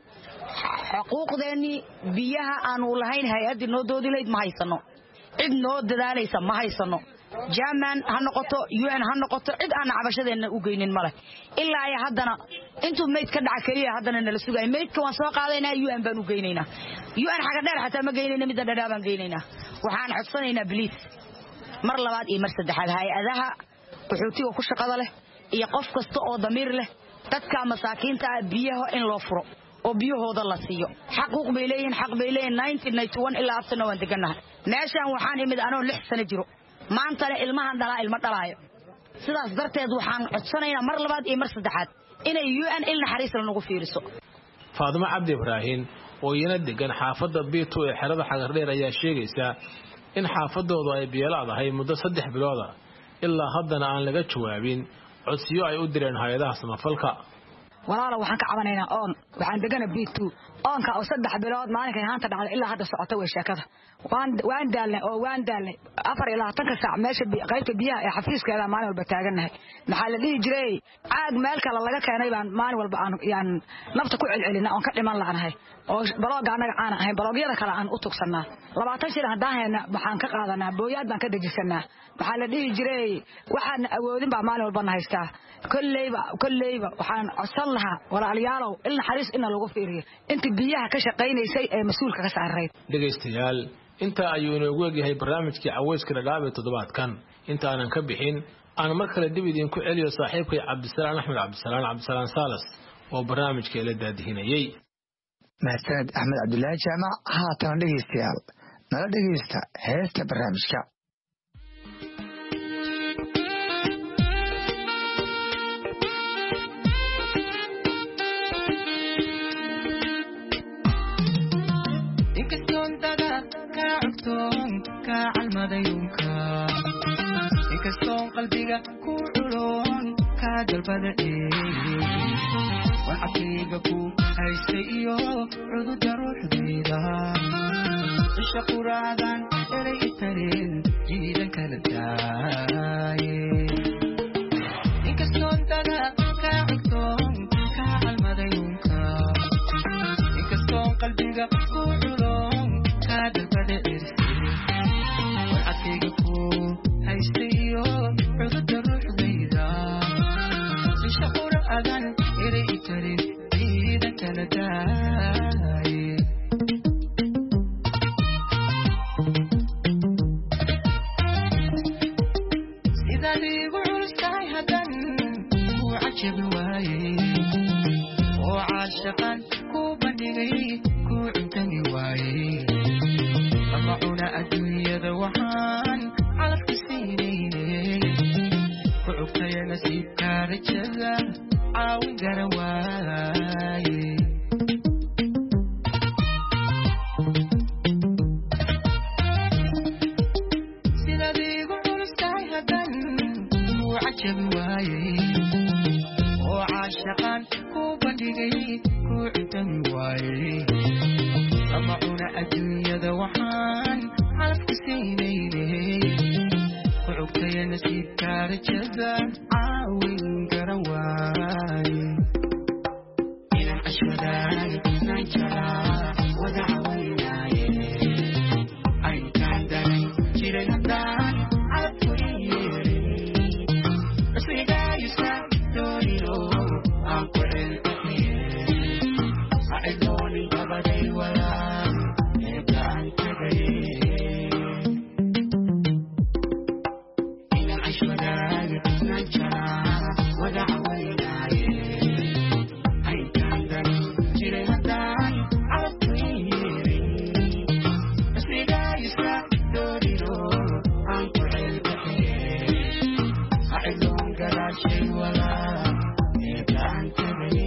xuquuqdeeni biyaha aan u lahayn hay'adii noo doodilayd ma haysano cid noo dadaalaysa ma haysano German ha noqoto U N ha noqoto cid aan cabashadeena u geynin male ilaa ay haddana intuu meed ka dhaca kaliya haddana nala sugay meedka waan soo qaadaynaa U N baan u geynaynaa U N xaga dheer xataa ma geynayna mid dhadhaab baan geynaynaa waxaan codsanaynaa biliis mar labaad iyo mar saddexaad hay'adaha qaxootiga ku shaqada leh iyo qof kasta oo damiir leh dadka masaakiinta biyaha in loo furo oo biyahooda la siiyo xaquuq bay leeyihiin xaq bay leeyihiin nineteen ninety-one ilaa afterna waan deganahay meeshaan waxaan imid anoo lix sano jiro maanta ilmahan dhalaa ilma dhalaayo sidaas darteed waxaan codsanaynaa mar labaad iyo mar saddexaad inay U N il naxariis la nagu fiiriso Faadimo Cabdi Ibrahim oo iyana degan xaafadda B two ee xerada xagar dheer ayaa sheegaysa in xaafadoodu ay biyo la'dahay muddo saddex bilood ah ilaa haddana aan laga jawaabin codsiyo ay u direen hay'adaha samafalka walaalo waxaan ka cabanaynaa oon waxaan deganaa B two oonka oo saddex bilood maalinka haanta dhacday ilaa hadda socota way sheekada waan waan daalnay oo waan daalnay afar ilaa tan saac meesha qaybta biyaha ee xafiiskeeda maalin walba taaganahay maxaa la dhihi jiray caag meel kale laga keenay baan maalin walba aan yaan nafta ku celcelina oon ka dhiman laanahay oo balooga anaga aan ahayn baloogyada kale aan u tugsanaa labaatan shil hadaan hayna waxaan ka qaadanaa booyaad baan ka dejisanaa maxaa la dhihi jiray waxaan awoodin baa maalin walba haystaa kullayba kullayba waxaan codsan lahaa walaalayaalow il naxariis in lagu fiiriyo inta biyaha ka shaqeynaysay ee mas'uulka ka saaray dhageystayaal inta ayuu inoogu egyahay barnaamijkii Caweyska Dhadhaab ee toddobaadkan inta aanan ka bixin aan mar kale dib idin ku celiyo saaxiibkay Cabdisalaan Axmed Cabdisalaan Cabdisalaan Salas oo barnaamijka ila daadihinayay mahadsaned Axmed Cabdullaahi Jaamac haatan dhageystayaal nala dhageysta heesta barnaamijka Dagaalka kacalmadayunka inkastoon qalbiga ku culoon kaa dalbadadhee wacabkayga ku haystay iyo cududa ruuxdayda isha quraadan eray itareen jiidan kala daaye inkastoon dada kaa cigtoon kacalmadayunka inkastoon qalbiga ku culoon kaa dalbadadhee wacabkayga ku haystay iyo cududa ruuxdayda isha quraadan eray itareen jiidan kala daaye sidadiigu culustahay haddan ku cajabi waaye oo caashaqan ku bandhigay ku cuntami waaye ama cuna adduunyada waxaan calafka siinayne ku cugtaya nasiibka rajada caawin gara waaye sidadiigu culustahay haddan ku cajabi waaye oo caashaqan ku bandhigay ku cuntami waaye ama cuna adduunyada waxaan calafka siinayne ku cugtaya nasiibka rajada caawin gara waaye inaan cashadaay naan jaraa wada cawaynaaye aynkaan daray jiray haddaan calabku iyeeray isweydaayisa doonino aan ku celceliye acidoonin gabaday walaan eebaan tagaye inaan cashadaay naan jaraa wada cawaynaaye aynkaan daray jiray haddaan calabku iyeeray isweydaayisa doonino aan ku celceliye acidoon gadaashay walaan eebaan tagaye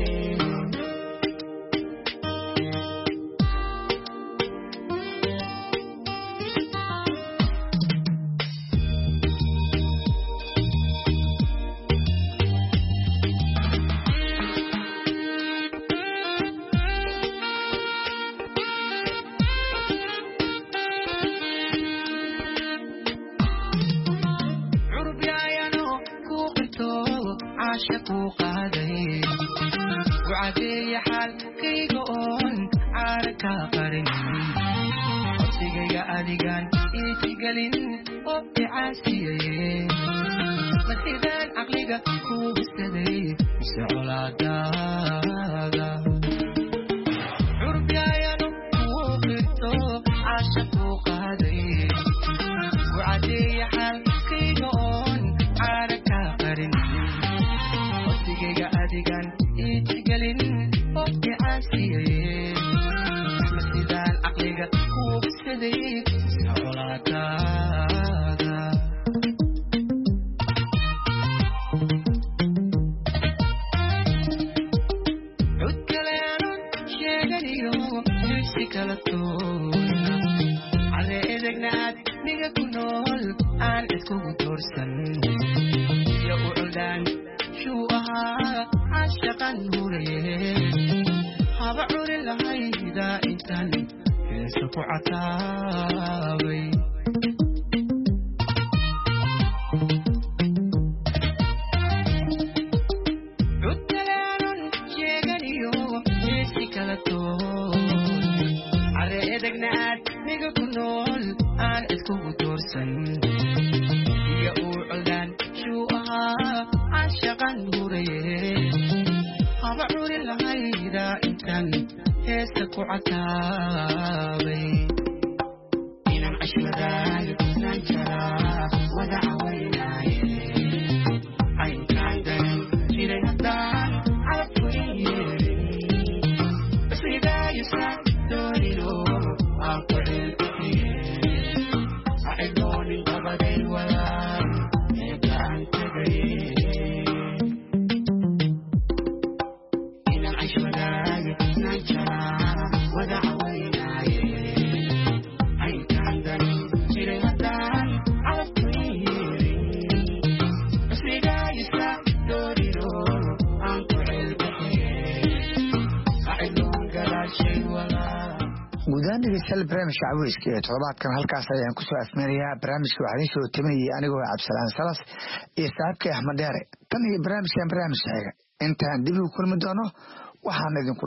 curub yaayano ku qirto caasha ku qaaday gucadeeya xaalkayga oon caara kaa qarin codsigayga adigaan iitigelin oo icaasiyaye markidaan caqliga ku bisaday mise colaadaada curub yaayano ku qirto caasha ku qaaday gucadeeya xaalkayga oon caara kaa qarin codsigayga adigaan iitigelin oo icaasiyaye markidaan caqliga ku bisaday mise colaadaada cud kale aanun sheeganiyo si kala toona cade edegna aad niga ku nool aan iskugu doorsan iyo u culdaan shuu ahaa caashaqan huraye haba curin lahayda intaan heesa ku cataabay cud kale aanun sheeganiyo si kala toon care edegna aad niga ku nool aan iskugu doorsan iyo uu culdaan shuu ahaa caashaqan huraye haba curin lahayda intaan heesa ku cataabay inaan cashadaay naan jaraa wada cawaynaaye aynkaan daray jiray haddaan calabku iyeeray isweydaayisa doonino aan ku celceliye acidoonin gabaday walaan eebaan tagaye inaan cashadaay naan jaraa wada cawaynaaye aynkaan daray guudaan dhegeystayaal barnaamijka caweyska ee toddobaadkan halkaas ayaan kusoo afmeerayaa barnaamijka waxaa idiin soo taminayay anigoo cabdisalaan salas iyo saaxiibkay axmed dheere tan iyo barnaamijkan barnaamij xiga intaan dib ugu kulmi doono waxaan idinku